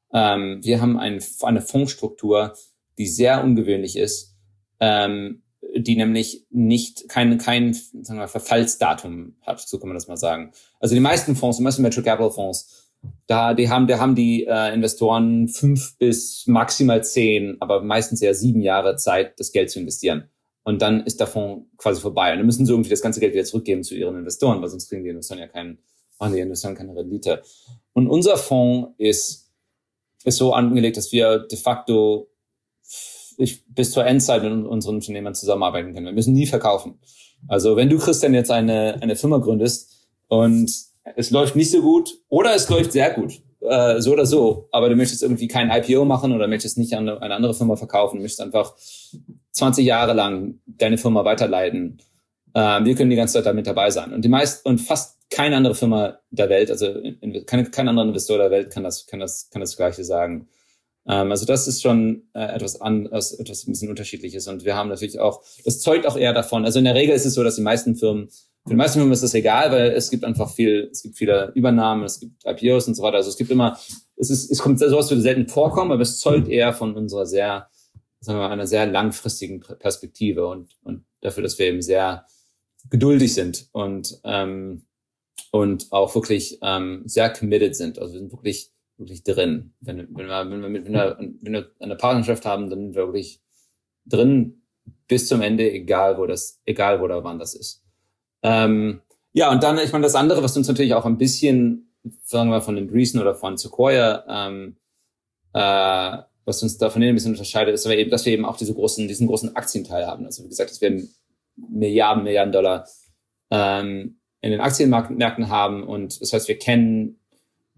eine Fondsstruktur, die sehr ungewöhnlich ist, die nämlich kein sagen wir, Verfallsdatum hat, so kann man das mal sagen. Also die meisten Venture Capital Fonds, die haben die Investoren 5 bis maximal 10, aber meistens eher 7 Jahre Zeit, das Geld zu investieren. Und dann ist der Fonds quasi vorbei. Und dann müssen sie irgendwie das ganze Geld wieder zurückgeben zu ihren Investoren, weil sonst kriegen die Investoren keine Rendite. Und unser Fonds ist so angelegt, dass wir de facto bis zur Endzeit mit unseren Unternehmern zusammenarbeiten können. Wir müssen nie verkaufen. Also wenn du, Christian, jetzt eine Firma gründest und es läuft nicht so gut oder es läuft sehr gut, so oder so, aber du möchtest irgendwie kein IPO machen oder möchtest nicht an eine andere Firma verkaufen, du möchtest einfach 20 Jahre lang deine Firma weiterleiten. Wir können die ganze Zeit damit dabei sein. Und fast keine andere Firma der Welt, also kein anderer Investor der Welt kann das Gleiche sagen. Also das ist schon etwas ein bisschen Unterschiedliches. Und wir haben natürlich auch, das zeugt auch eher davon. Also in der Regel ist es so, dass für die meisten Firmen ist das egal, weil es gibt viele Übernahmen, es gibt IPOs und so weiter. Also es kommt sowas würde selten vorkommen, aber es zeugt eher von unserer einer sehr langfristigen Perspektive und dafür, dass wir eben sehr geduldig sind und auch wirklich sehr committed sind. Also wir sind wirklich drin. Wenn wir eine Partnerschaft haben, dann sind wir wirklich drin bis zum Ende, egal wo oder wann das ist. Und dann, ich meine, das andere, was uns natürlich auch ein bisschen, sagen wir, von Andreessen oder von Sequoia, was uns davon ein bisschen unterscheidet, ist aber eben, dass wir eben auch diesen großen Aktienteil haben. Also wie gesagt, dass wir Milliarden Dollar in den Aktienmärkten haben und das heißt, wir kennen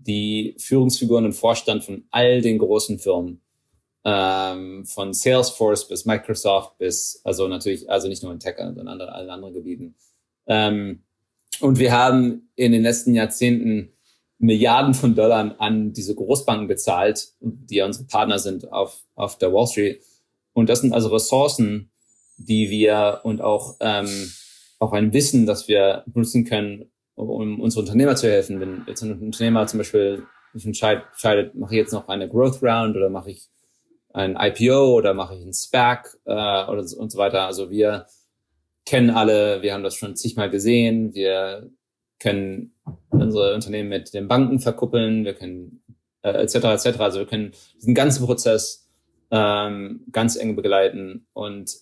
die Führungsfiguren und Vorstand von all den großen Firmen, von Salesforce bis Microsoft also nicht nur in Tech, sondern in allen anderen Gebieten. Und wir haben in den letzten Jahrzehnten Milliarden von Dollar an diese Großbanken bezahlt, die ja unsere Partner sind auf der Wall Street. Und das sind also Ressourcen, die wir und auch ein Wissen, das wir benutzen können, um unsere Unternehmer zu helfen. Wenn jetzt ein Unternehmer zum Beispiel sich entscheidet, mache ich jetzt noch eine Growth Round oder mache ich ein IPO oder mache ich einen SPAC und so weiter. Also wir kennen alle, wir haben das schon zigmal gesehen, wir können unsere Unternehmen mit den Banken verkuppeln, wir können etc. Also wir können diesen ganzen Prozess ganz eng begleiten und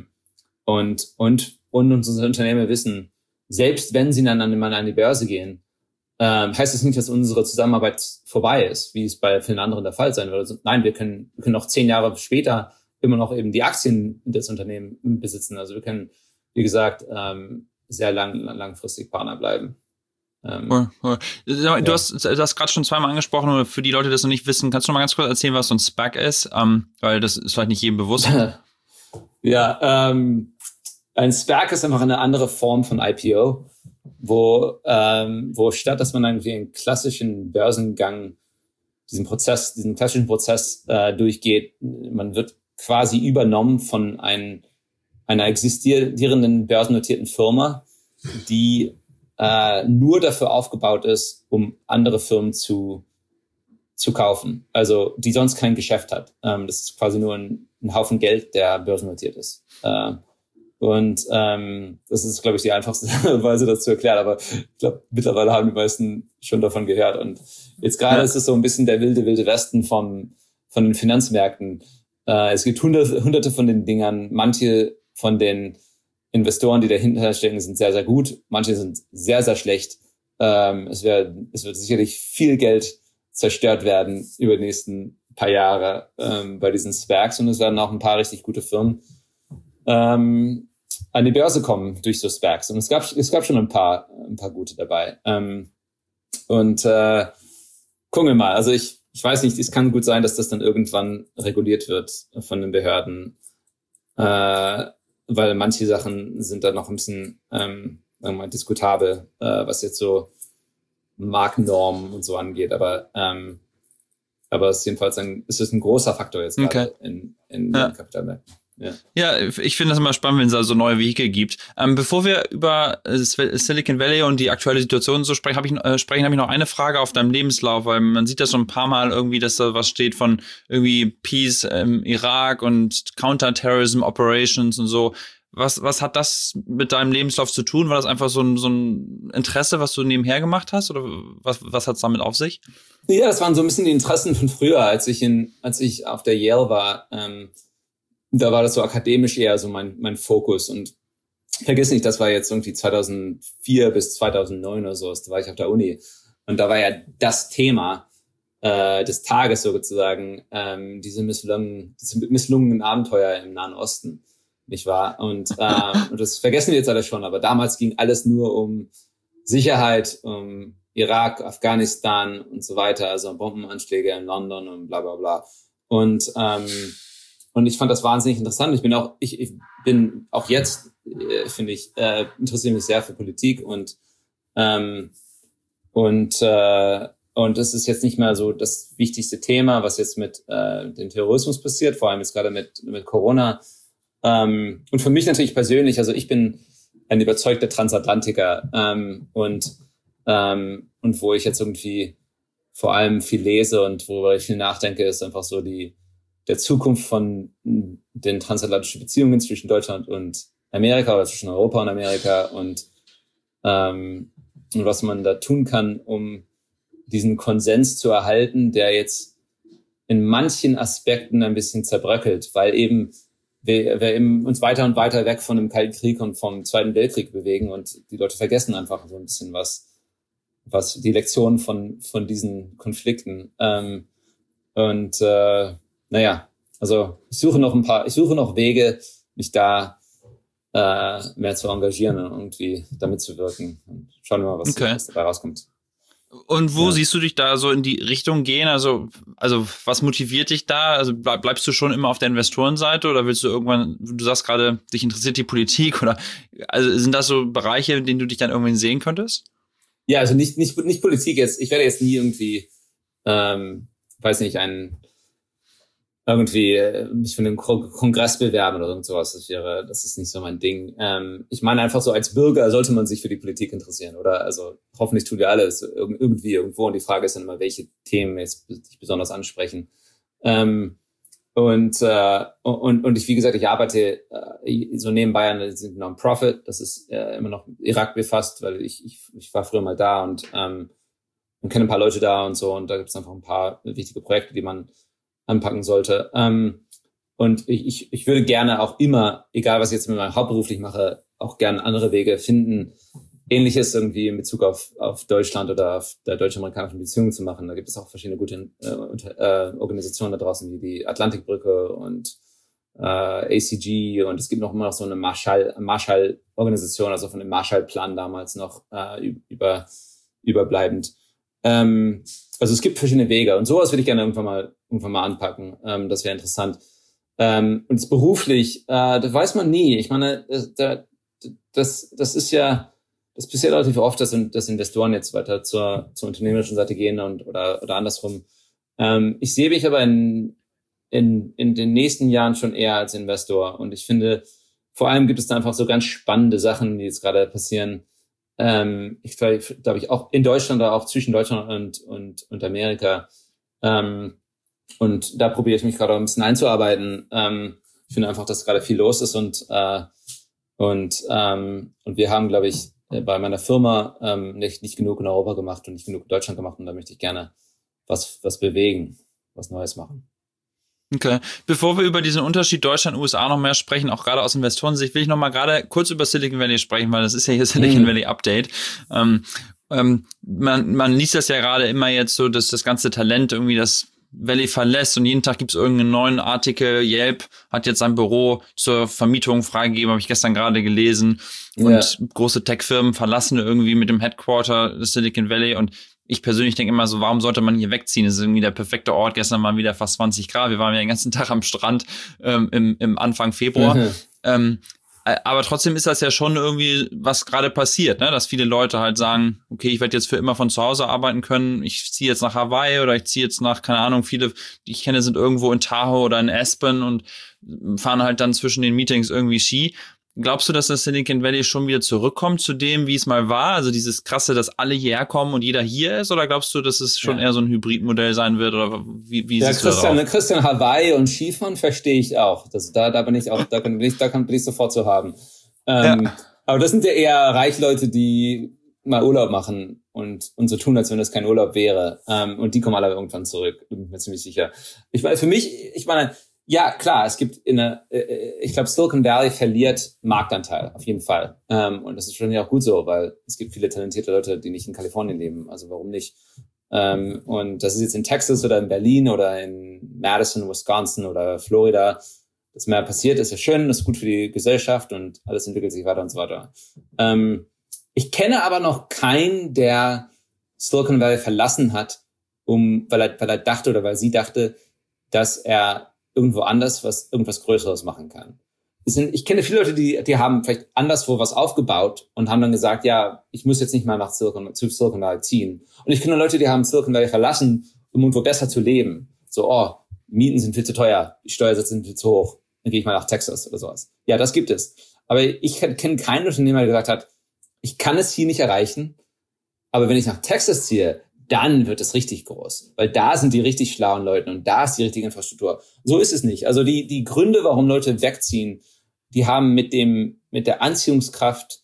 unsere Unternehmen wissen, selbst wenn sie dann an die Börse gehen, heißt es nicht, dass unsere Zusammenarbeit vorbei ist, wie es bei vielen anderen der Fall sein würde. Also, nein, wir können noch 10 Jahre später immer noch eben die Aktien des Unternehmens besitzen. Also wir können, wie gesagt, sehr langfristig Partner bleiben. Cool. Du hast das gerade schon zweimal angesprochen, und für die Leute, die das noch nicht wissen, kannst du noch mal ganz kurz erzählen, was so ein SPAC ist? Weil das ist vielleicht nicht jedem bewusst. Ja, ein SPAC ist einfach eine andere Form von IPO, wo statt, dass man irgendwie einen klassischen Börsengang, diesen klassischen Prozess durchgeht, man wird quasi übernommen von einer existierenden börsennotierten Firma, die nur dafür aufgebaut ist, um andere Firmen zu kaufen. Also die sonst kein Geschäft hat. Das ist quasi nur ein Haufen Geld, der börsennotiert ist. Das ist, glaube ich, die einfachste Weise, das zu erklären. Aber ich glaube, mittlerweile haben die meisten schon davon gehört. Und jetzt gerade ist es so ein bisschen der wilde Westen von den Finanzmärkten. Es gibt hunderte von den Dingern. Manche von den Investoren, die dahinter stecken, sind sehr, sehr gut. Manche sind sehr, sehr schlecht. Es wird sicherlich viel Geld zerstört werden über die nächsten paar Jahre bei diesen SPACs. Und es werden auch ein paar richtig gute Firmen an die Börse kommen durch so SPACs. Und es gab schon ein paar gute dabei. Gucken wir mal. Also ich weiß nicht, es kann gut sein, dass das dann irgendwann reguliert wird von den Behörden, weil manche Sachen sind dann noch ein bisschen sagen wir mal, diskutabel, was jetzt so Markennormen und so angeht. Aber es ist jedenfalls ein großer Faktor jetzt gerade in den Kapitalmärkten. Ja, ich finde das immer spannend, wenn es also neue Vehikel gibt. Bevor wir über Silicon Valley und die aktuelle Situation so sprechen, habe ich noch eine Frage auf deinem Lebenslauf, weil man sieht das so ein paar Mal irgendwie, dass da was steht von irgendwie Peace im Irak und Counterterrorism Operations und so. Was hat das mit deinem Lebenslauf zu tun? War das einfach so ein Interesse, was du nebenher gemacht hast? Oder was hat es damit auf sich? Ja, das waren so ein bisschen die Interessen von früher, als ich auf der Yale war. Da war das so akademisch eher so mein Fokus. Und vergiss nicht, das war jetzt irgendwie 2004 bis 2009 oder so. Da war ich auf der Uni. Und da war ja das Thema des Tages sozusagen diese misslungenen Abenteuer im Nahen Osten. Nicht wahr? Und das vergessen wir jetzt alle schon. Aber damals ging alles nur um Sicherheit, um Irak, Afghanistan und so weiter. Also Bombenanschläge in London und bla bla bla. Und ich fand das wahnsinnig interessant. Ich bin auch jetzt, finde ich, interessiere mich sehr für Politik und es ist jetzt nicht mehr so das wichtigste Thema, was jetzt mit dem Terrorismus passiert, vor allem jetzt gerade mit Corona. Und für mich natürlich persönlich, also ich bin ein überzeugter Transatlantiker und wo ich jetzt irgendwie vor allem viel lese und worüber ich viel nachdenke, ist einfach so der Zukunft von den transatlantischen Beziehungen zwischen Deutschland und Amerika oder zwischen Europa und Amerika und was man da tun kann, um diesen Konsens zu erhalten, der jetzt in manchen Aspekten ein bisschen zerbröckelt, weil eben wir eben uns weiter und weiter weg von dem Kalten Krieg und vom Zweiten Weltkrieg bewegen und die Leute vergessen einfach so ein bisschen was die Lektionen von diesen Konflikten. Naja, also ich suche noch Wege, mich da mehr zu engagieren und irgendwie damit zu wirken. Und schauen wir mal, was dabei rauskommt. Und wo siehst du dich da so in die Richtung gehen? Also was motiviert dich da? Also bleibst du schon immer auf der Investorenseite oder willst du irgendwann, du sagst gerade, dich interessiert die Politik oder also sind das so Bereiche, in denen du dich dann irgendwann sehen könntest? Ja, also nicht Politik jetzt. Ich werde jetzt nie irgendwie, weiß nicht, mich für einen Kongress bewerben oder irgend sowas. Das ist nicht so mein Ding. Ich meine einfach so, als Bürger sollte man sich für die Politik interessieren, oder? Also hoffentlich tun wir alles irgendwie irgendwo. Und die Frage ist dann immer, welche Themen jetzt dich besonders ansprechen. Und ich, wie gesagt, ich arbeite so nebenbei an einem Non-Profit. Das ist immer noch Irak befasst, weil ich war früher mal da und kenne ein paar Leute da und so. Und da gibt es einfach ein paar wichtige Projekte, die man anpacken sollte. Und ich würde gerne auch immer, egal was ich jetzt mit meinem hauptberuflich mache, auch gerne andere Wege finden, Ähnliches irgendwie in Bezug auf Deutschland oder auf der deutsch-amerikanischen Beziehungen zu machen. Da gibt es auch verschiedene gute Organisationen da draußen, wie die Atlantikbrücke und ACG, und es gibt noch immer noch so eine Marshall-Organisation, also von dem Marshall-Plan damals noch überbleibend. Also es gibt verschiedene Wege und sowas würde ich gerne irgendwann mal anpacken. Das wäre interessant. Und jetzt beruflich, das weiß man nie. Ich meine, das ist ja, das passiert relativ oft, dass Investoren jetzt weiter zur unternehmerischen Seite gehen oder andersrum. Ich sehe mich aber in den nächsten Jahren schon eher als Investor, und ich finde, vor allem gibt es da einfach so ganz spannende Sachen, die jetzt gerade passieren. Ich glaube ich auch in Deutschland oder auch zwischen Deutschland und Amerika. Und da probiere ich mich gerade ein bisschen einzuarbeiten. Ich finde einfach, dass gerade viel los ist und wir haben, glaube ich, bei meiner Firma nicht genug in Europa gemacht und nicht genug in Deutschland gemacht, und da möchte ich gerne was bewegen, was Neues machen. Okay. Bevor wir über diesen Unterschied Deutschland-USA noch mehr sprechen, auch gerade aus Investorensicht, will ich noch mal gerade kurz über Silicon Valley sprechen, weil das ist ja hier Silicon Valley Update. Man liest das ja gerade immer jetzt so, dass das ganze Talent irgendwie das Valley verlässt und jeden Tag gibt es irgendeinen neuen Artikel. Yelp hat jetzt sein Büro zur Vermietung freigegeben, habe ich gestern gerade gelesen. Und große Tech-Firmen verlassen irgendwie mit dem Headquarter des Silicon Valley, und ich persönlich denke immer so, warum sollte man hier wegziehen? Das ist irgendwie der perfekte Ort. Gestern waren wieder fast 20 Grad. Wir waren ja den ganzen Tag am Strand im Anfang Februar. Aber trotzdem ist das ja schon irgendwie, was gerade passiert, ne? Dass viele Leute halt sagen, okay, ich werde jetzt für immer von zu Hause arbeiten können. Ich ziehe jetzt nach Hawaii oder ich ziehe jetzt nach, keine Ahnung, viele, die ich kenne, sind irgendwo in Tahoe oder in Aspen und fahren halt dann zwischen den Meetings irgendwie Ski. Glaubst du, dass das Silicon Valley schon wieder zurückkommt zu dem, wie es mal war? Also dieses Krasse, dass alle hierher kommen und jeder hier ist? Oder glaubst du, dass es schon eher so ein Hybridmodell sein wird? Oder wie siehst du das auch? Christian, Hawaii und Skifahren verstehe ich auch. Da bin ich sofort zu haben. Aber das sind ja eher Reichleute, die mal Urlaub machen und so tun, als wenn das kein Urlaub wäre. Und die kommen alle irgendwann zurück. Bin mir ziemlich sicher. Ich meine, ja, klar, es gibt ich glaube, Silicon Valley verliert Marktanteil, auf jeden Fall. Und das ist schon ja auch gut so, weil es gibt viele talentierte Leute, die nicht in Kalifornien leben. Also warum nicht? Und das ist jetzt in Texas oder in Berlin oder in Madison, Wisconsin oder Florida, dass mehr passiert, ist ja schön, ist gut für die Gesellschaft und alles entwickelt sich weiter und so weiter. Ich kenne aber noch keinen, der Silicon Valley verlassen hat, weil er dachte oder weil sie dachte, dass er irgendwo anders irgendwas Größeres machen kann. Ich kenne viele Leute, die haben vielleicht anderswo was aufgebaut und haben dann gesagt, ja, ich muss jetzt nicht mal zu Silicon Valley ziehen. Und ich kenne Leute, die haben Silicon Valley verlassen, um irgendwo besser zu leben. So, Mieten sind viel zu teuer, die Steuersätze sind viel zu hoch, dann gehe ich mal nach Texas oder sowas. Ja, das gibt es. Aber ich kenne keinen Unternehmer, der gesagt hat, ich kann es hier nicht erreichen, aber wenn ich nach Texas ziehe, dann wird es richtig groß, weil da sind die richtig schlauen Leute und da ist die richtige Infrastruktur. So ist es nicht. Also die Gründe, warum Leute wegziehen, die haben mit der Anziehungskraft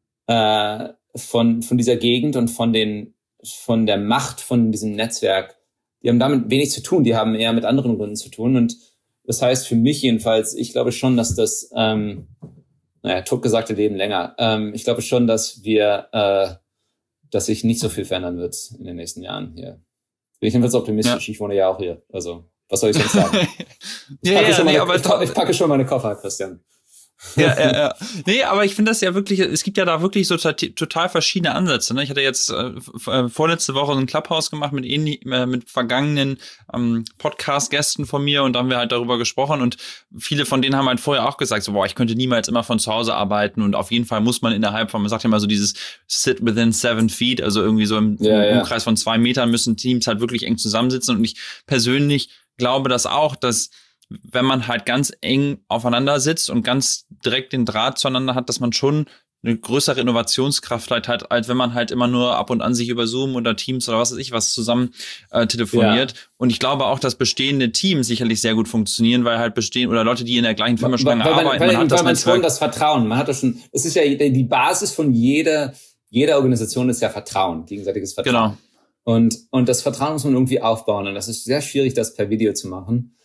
von dieser Gegend und von der Macht von diesem Netzwerk, die haben damit wenig zu tun. Die haben eher mit anderen Gründen zu tun. Und das heißt für mich jedenfalls, ich glaube schon, dass das totgesagte Leben länger. Ich glaube schon, dass sich nicht so viel verändern wird in den nächsten Jahren hier. Bin ich jedenfalls optimistisch. Ja. Ich wohne ja auch hier. Also, was soll ich sonst sagen? Ich packe schon meine Koffer, Christian. Ja. Nee, aber ich finde das ja wirklich, es gibt ja da wirklich so total verschiedene Ansätze. Ne? Ich hatte jetzt vorletzte Woche so ein Clubhouse gemacht mit vergangenen Podcast-Gästen von mir und da haben wir halt darüber gesprochen und viele von denen haben halt vorher auch gesagt, so, boah, ich könnte niemals immer von zu Hause arbeiten und auf jeden Fall muss man innerhalb von, man sagt ja mal so dieses Sit within 7 feet, also irgendwie so im Umkreis von 2 Metern müssen Teams halt wirklich eng zusammensitzen und ich persönlich glaube das auch, dass wenn man halt ganz eng aufeinander sitzt und ganz direkt den Draht zueinander hat, dass man schon eine größere Innovationskraft hat, als wenn man halt immer nur ab und an sich über Zoom oder Teams oder was weiß ich was zusammen telefoniert. Ja. Und ich glaube auch, dass bestehende Teams sicherlich sehr gut funktionieren, weil halt oder Leute, die in der gleichen Firmenstange arbeiten. Man hat schon das Vertrauen. Man hat das schon, es ist ja die Basis von jeder Organisation ist ja Vertrauen, gegenseitiges Vertrauen. Genau. Und das Vertrauen muss man irgendwie aufbauen. Und das ist sehr schwierig, das per Video zu machen.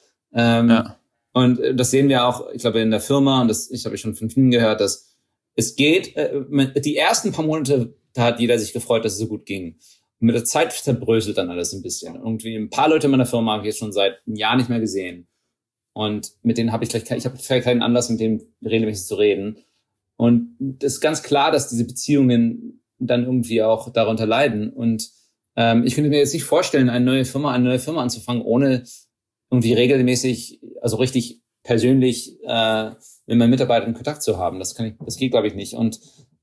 Und das sehen wir auch, ich glaube, in der Firma, und ich habe schon von vielen gehört, dass es geht, die ersten paar Monate, da hat jeder sich gefreut, dass es so gut ging. Und mit der Zeit zerbröselt dann alles ein bisschen. Irgendwie ein paar Leute in meiner Firma habe ich jetzt schon seit einem Jahr nicht mehr gesehen. Und mit denen habe ich vielleicht keinen Anlass, mit denen regelmäßig zu reden. Und das ist ganz klar, dass diese Beziehungen dann irgendwie auch darunter leiden. Und ich könnte mir jetzt nicht vorstellen, eine neue Firma anzufangen, ohne irgendwie regelmäßig, also richtig persönlich mit meinen Mitarbeitern in Kontakt zu haben. Das geht, glaube ich, nicht. Und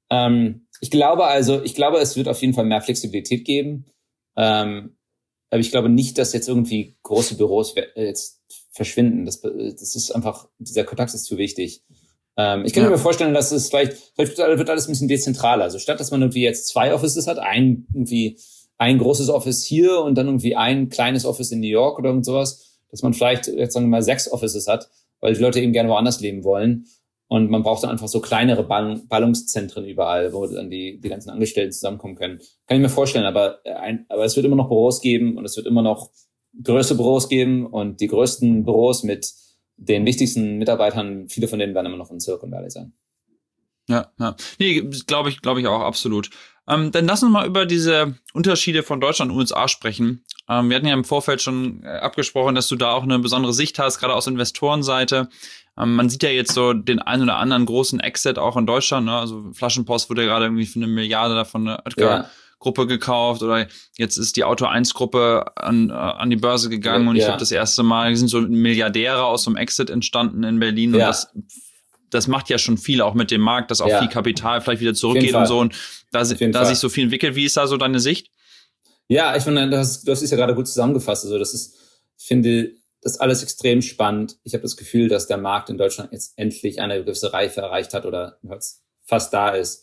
ich glaube, es wird auf jeden Fall mehr Flexibilität geben. Aber ich glaube nicht, dass jetzt irgendwie große Büros jetzt verschwinden. Das ist einfach, dieser Kontakt ist zu wichtig. Ich kann mir vorstellen, dass es vielleicht wird alles ein bisschen dezentraler. Also statt, dass man irgendwie jetzt 2 Offices hat, ein großes Office hier und dann irgendwie ein kleines Office in New York oder irgend sowas, dass man vielleicht jetzt sagen wir mal 6 Offices hat, weil die Leute eben gerne woanders leben wollen. Und man braucht dann einfach so kleinere Ballungszentren überall, wo dann die ganzen Angestellten zusammenkommen können. Kann ich mir vorstellen, aber es wird immer noch Büros geben und es wird immer noch größere Büros geben und die größten Büros mit den wichtigsten Mitarbeitern, viele von denen werden immer noch in Silicon Valley sein. Ja. Nee, glaube ich auch absolut. Dann lass uns mal über diese Unterschiede von Deutschland und USA sprechen. Wir hatten ja im Vorfeld schon abgesprochen, dass du da auch eine besondere Sicht hast, gerade aus Investorenseite. Man sieht ja jetzt so den einen oder anderen großen Exit auch in Deutschland. Ne? Also Flaschenpost wurde ja gerade irgendwie für 1 Milliarde von der Oetker-Gruppe gekauft. Oder jetzt ist die Auto1-Gruppe an die Börse gegangen. Und ich habe das erste Mal, sind so Milliardäre aus so einem Exit entstanden in Berlin. Und das macht ja schon viel auch mit dem Markt, dass auch viel Kapital vielleicht wieder zurückgeht und so. Und da sich so viel entwickelt. Wie ist da so deine Sicht? Ja, ich finde, du hast es ja gerade gut zusammengefasst. Also ich finde das alles extrem spannend. Ich habe das Gefühl, dass der Markt in Deutschland jetzt endlich eine gewisse Reife erreicht hat oder fast da ist.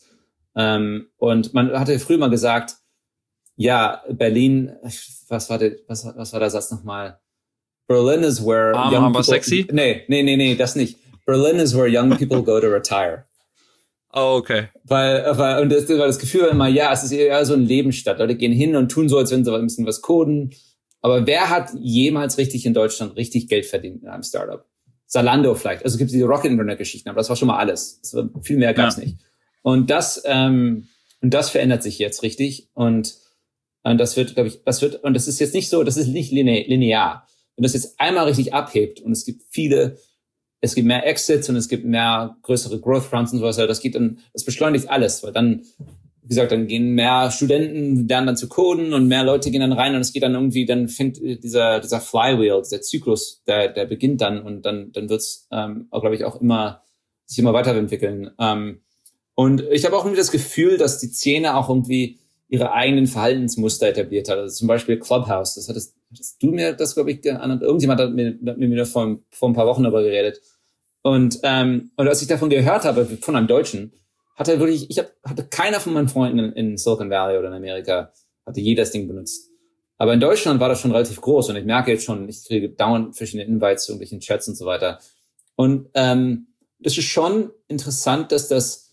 Und man hatte früher mal gesagt, ja, Berlin, was war der Satz nochmal? Berlin is where young people... sexy? Nee, das nicht. Berlin is where young people go to retire. Oh, okay. Und das war das Gefühl immer, es ist eher so ein Lebensstadt. Leute gehen hin und tun so, als wenn sie ein bisschen was coden. Aber wer hat jemals richtig in Deutschland richtig Geld verdient in einem Startup? Zalando vielleicht. Also es gibt diese Rocket-Internet-Geschichten, aber das war schon mal alles. Viel mehr gab's nicht. Und das verändert sich jetzt richtig. Und das wird, glaube ich, und das ist jetzt nicht so, das ist nicht linear. Wenn das jetzt einmal richtig abhebt und es gibt mehr Exits und es gibt mehr größere Growth Rounds und sowas, das beschleunigt alles, weil dann, wie gesagt, dann gehen mehr Studenten, lernen dann zu coden und mehr Leute gehen dann rein und es geht dann irgendwie, dann fängt dieser Flywheel, dieser Zyklus, der beginnt dann und dann wird's, glaube ich, auch sich immer weiterentwickeln. Und ich habe auch irgendwie das Gefühl, dass die Szene auch irgendwie ihre eigenen Verhaltensmuster etabliert hat. Also zum Beispiel Clubhouse, hattest du mir das, glaube ich, irgendjemand hat mit mir vor ein paar Wochen darüber geredet. Und als ich davon gehört habe, von einem Deutschen, hatte keiner von meinen Freunden in Silicon Valley oder in Amerika, hatte jedes Ding benutzt. Aber in Deutschland war das schon relativ groß und ich merke jetzt schon, ich kriege dauernd verschiedene Invites zu irgendwelchen Chats und so weiter. Und das ist schon interessant, dass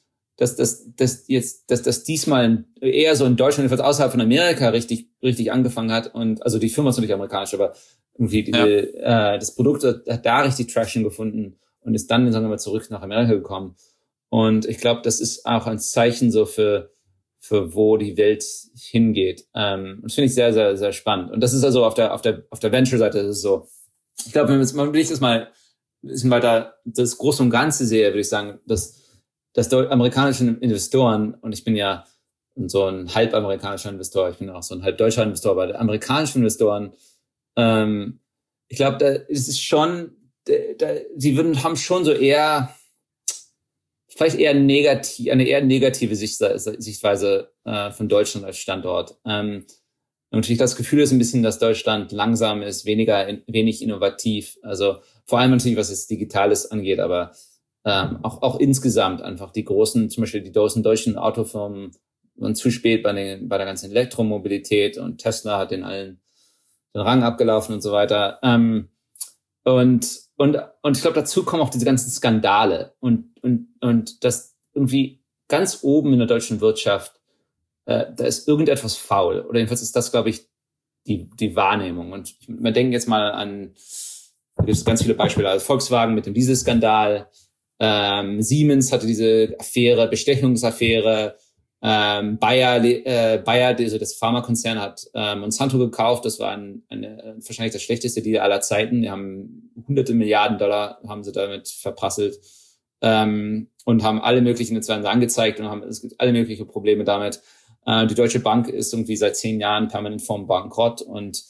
das diesmal eher so in Deutschland, jedenfalls außerhalb von Amerika richtig angefangen hat. Und also die Firma ist natürlich amerikanisch, aber irgendwie das Produkt hat da richtig Traction gefunden und ist dann, sagen wir mal, zurück nach Amerika gekommen. Und ich glaube, das ist auch ein Zeichen so für wo die Welt hingeht. Und das finde ich sehr, sehr, sehr spannend. Und das ist also auf der Venture-Seite ist es so. Ich glaube, wenn man will ich das mal bisschen weiter das Große und Ganze sehe, würde ich sagen, dass amerikanische Investoren, und ich bin ja so ein halb amerikanischer Investor, ich bin auch so ein halb deutscher Investor, aber amerikanische Investoren, ich glaube, da ist es schon, haben schon so vielleicht eher eine eher negative Sichtweise von Deutschland als Standort. Und natürlich das Gefühl ist ein bisschen, dass Deutschland langsam ist, wenig innovativ. Also vor allem natürlich, was jetzt Digitales angeht, aber auch insgesamt einfach die großen, zum Beispiel die großen deutschen Autofirmen waren zu spät bei der ganzen Elektromobilität, und Tesla hat den Rang abgelaufen und so weiter. Und ich glaube, dazu kommen auch diese ganzen Skandale und das irgendwie ganz oben in der deutschen Wirtschaft, da ist irgendetwas faul. Oder jedenfalls ist das, glaube ich, die Wahrnehmung. Und wir denken jetzt mal an, da gibt es ganz viele Beispiele, also Volkswagen mit dem Dieselskandal, Siemens hatte diese Affäre, Bestechungsaffäre, Bayer, also das Pharmakonzern, hat Monsanto gekauft. Das war wahrscheinlich das schlechteste Deal aller Zeiten. Die haben hunderte Milliarden Dollar haben sie damit verprasselt, und haben alle möglichen Netzwerke angezeigt und es gibt alle möglichen Probleme damit. Die Deutsche Bank ist irgendwie seit 10 Jahren permanent vorm Bankrott, und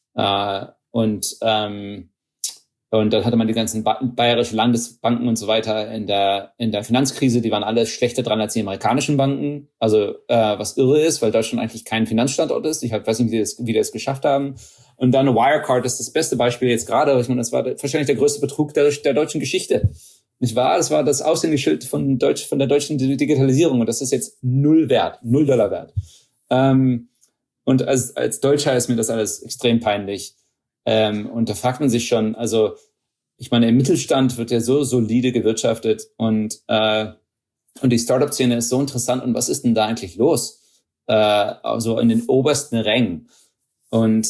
dann hatte man die ganzen bayerische Landesbanken und so weiter in der Finanzkrise, die waren alle schlechter dran als die amerikanischen Banken. Also was irre ist, weil Deutschland eigentlich kein Finanzstandort ist. Ich weiß nicht, wie die das geschafft haben. Und dann Wirecard ist das beste Beispiel jetzt gerade. Ich meine, das war wahrscheinlich der größte Betrug der deutschen Geschichte. Nicht wahr? Das war das Aushängeschild von der deutschen Digitalisierung. Und das ist jetzt $0 wert. Und als Deutscher ist mir das alles extrem peinlich. Und da fragt man sich schon, also ich meine, im Mittelstand wird ja so solide gewirtschaftet, und die Startup-Szene ist so interessant, und was ist denn da eigentlich los? Also in den obersten Rängen. Und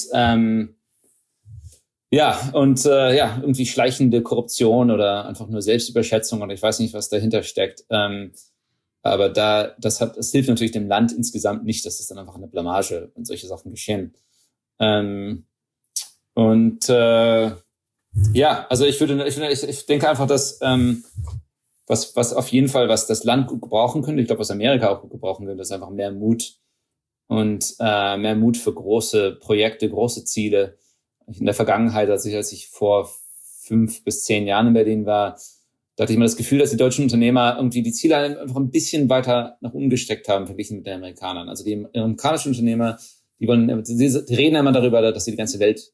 irgendwie schleichende Korruption oder einfach nur Selbstüberschätzung, oder ich weiß nicht, was dahinter steckt. Aber das hilft natürlich dem Land insgesamt nicht, dass es dann einfach eine Blamage und solche Sachen geschehen. Also ich denke einfach, dass was auf jeden Fall, was das Land gut gebrauchen könnte, ich glaube, was Amerika auch gut gebrauchen könnte, ist einfach mehr Mut für große Projekte, große Ziele. In der Vergangenheit, als ich vor 5 bis 10 Jahren in Berlin war, da hatte ich immer das Gefühl, dass die deutschen Unternehmer irgendwie die Ziele einfach ein bisschen weiter nach unten gesteckt haben, verglichen mit den Amerikanern. Also die amerikanischen Unternehmer, die reden immer darüber, dass sie die ganze Welt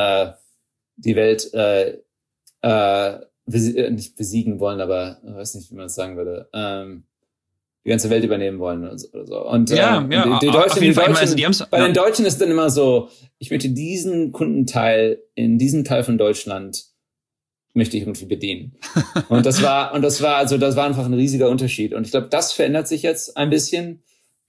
nicht besiegen wollen, aber ich weiß nicht, wie man das sagen würde, die ganze Welt übernehmen wollen oder so. Und die Deutschen, bei den Deutschen ist dann immer so, ich möchte diesen Kundenteil in diesem Teil von Deutschland möchte ich irgendwie bedienen. Und das war einfach ein riesiger Unterschied. Und ich glaube, das verändert sich jetzt ein bisschen.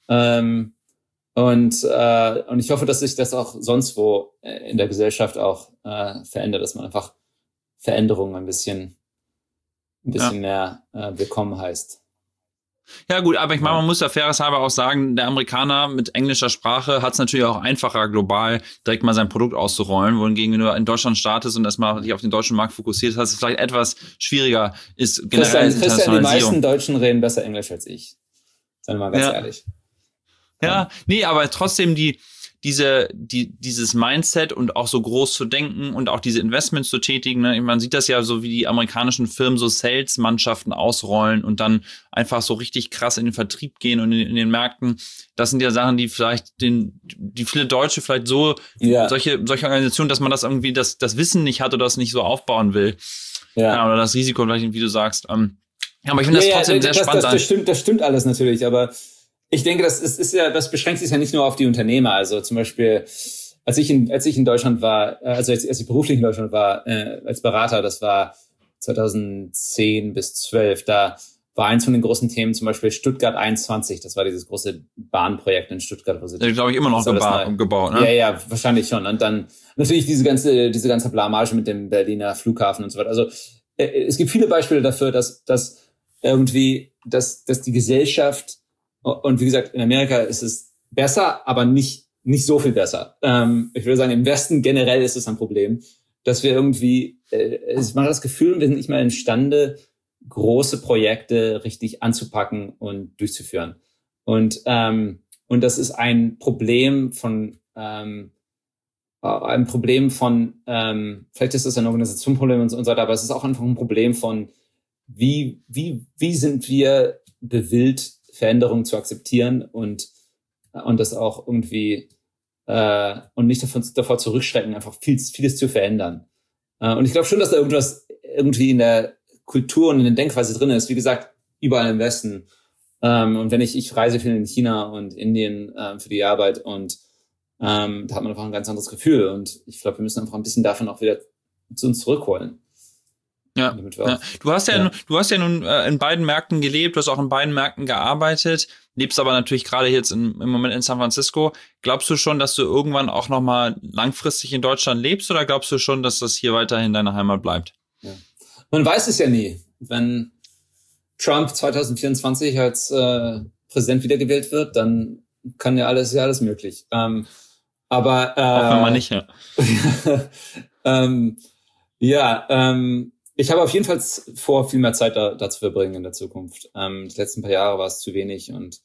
Und ich hoffe, dass sich das auch sonst wo in der Gesellschaft auch verändert, dass man einfach Veränderungen ein bisschen mehr willkommen heißt. Ja gut, aber ich meine, man muss ja fairerweise auch sagen, der Amerikaner mit englischer Sprache hat es natürlich auch einfacher, global direkt mal sein Produkt auszurollen, wohingegen wenn du in Deutschland startest und erstmal dich auf den deutschen Markt fokussiert hast, es vielleicht etwas schwieriger ist, generell Christian, die meisten Deutschen reden besser Englisch als ich. Seien wir mal ganz ehrlich. Ja, nee, aber trotzdem dieses Mindset und auch so groß zu denken und auch diese Investments zu tätigen, ne? Man sieht das ja so, wie die amerikanischen Firmen so Sales-Mannschaften ausrollen und dann einfach so richtig krass in den Vertrieb gehen und in den Märkten. Das sind ja Sachen, die vielleicht die viele Deutsche vielleicht so, solche Organisationen, dass man das irgendwie, das Wissen nicht hat oder das nicht so aufbauen will. Ja. Oder das Risiko vielleicht, wie du sagst. Aber ich finde das trotzdem sehr spannend. Das stimmt alles natürlich, aber ich denke, das beschränkt sich ja nicht nur auf die Unternehmer. Also zum Beispiel, als ich in Deutschland war, als ich beruflich in Deutschland war, als Berater, das war 2010 bis 12, da war eins von den großen Themen zum Beispiel Stuttgart 21. Das war dieses große Bahnprojekt in Stuttgart. Wo sie glaube ich, immer noch gebaut, ne? Ja, wahrscheinlich schon. Und dann natürlich diese ganze Blamage mit dem Berliner Flughafen und so weiter. Also es gibt viele Beispiele dafür, dass die Gesellschaft, und wie gesagt, in Amerika ist es besser, aber nicht so viel besser. Ich würde sagen, im Westen generell ist es ein Problem. dass wir irgendwie, man hat das Gefühl, wir sind nicht mehr imstande, große Projekte richtig anzupacken und durchzuführen. Und das ist ein Problem von, vielleicht ist das ein Organisationsproblem und so weiter, aber es ist auch einfach ein Problem von, wie sind wir gewillt, Veränderungen zu akzeptieren und das auch irgendwie und nicht davor zurückschrecken, einfach vieles zu verändern. Und ich glaube schon, dass da irgendwas irgendwie in der Kultur und in der Denkweise drin ist. Wie gesagt, überall im Westen. Und wenn ich reise viel in China und Indien für die Arbeit und da hat man einfach ein ganz anderes Gefühl. Und ich glaube, wir müssen einfach ein bisschen davon auch wieder zu uns zurückholen. Ja. Du hast ja nun in beiden Märkten gelebt, du hast auch in beiden Märkten gearbeitet, lebst aber natürlich gerade jetzt im Moment in San Francisco. Glaubst du schon, dass du irgendwann auch nochmal langfristig in Deutschland lebst oder glaubst du schon, dass das hier weiterhin deine Heimat bleibt? Ja. Man weiß es ja nie. Wenn Trump 2024 als Präsident wiedergewählt wird, dann kann ja alles möglich. Aber auch wenn man nicht, ja. Ich habe auf jeden Fall vor, viel mehr Zeit da zu verbringen in der Zukunft. Die letzten paar Jahre war es zu wenig und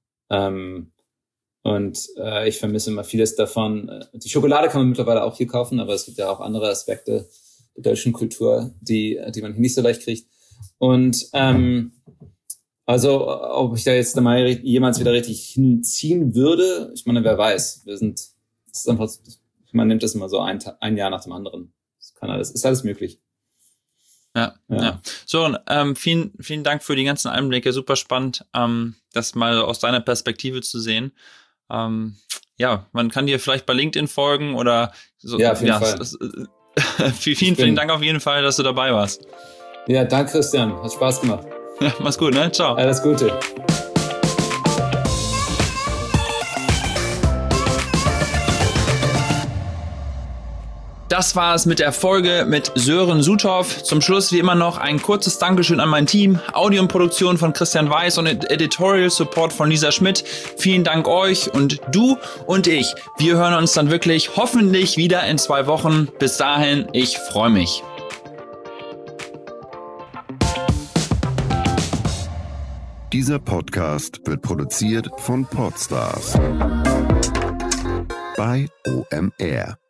ich vermisse immer vieles davon. Die Schokolade kann man mittlerweile auch hier kaufen, aber es gibt ja auch andere Aspekte der deutschen Kultur, die man hier nicht so leicht kriegt. Und also ob ich da jetzt mal jemals wieder richtig hinziehen würde, ich meine, wer weiß. Es ist einfach, man nimmt das immer so ein Jahr nach dem anderen. Ist alles möglich. Ja. So, vielen Dank für die ganzen Einblicke. Super spannend, das mal aus deiner Perspektive zu sehen. Man kann dir vielleicht bei LinkedIn folgen oder so. Ja, auf jeden Fall. Vielen Dank auf jeden Fall, dass du dabei warst. Ja, danke Christian. Hat Spaß gemacht. Ja, mach's gut, ne? Ciao. Alles Gute. Das war es mit der Folge mit Sören Suthoff. Zum Schluss wie immer noch ein kurzes Dankeschön an mein Team. Audio und Produktion von Christian Weiß und Editorial Support von Lisa Schmidt. Vielen Dank euch und du und ich. Wir hören uns dann wirklich hoffentlich wieder in 2 Wochen. Bis dahin, ich freue mich. Dieser Podcast wird produziert von Podstars bei OMR.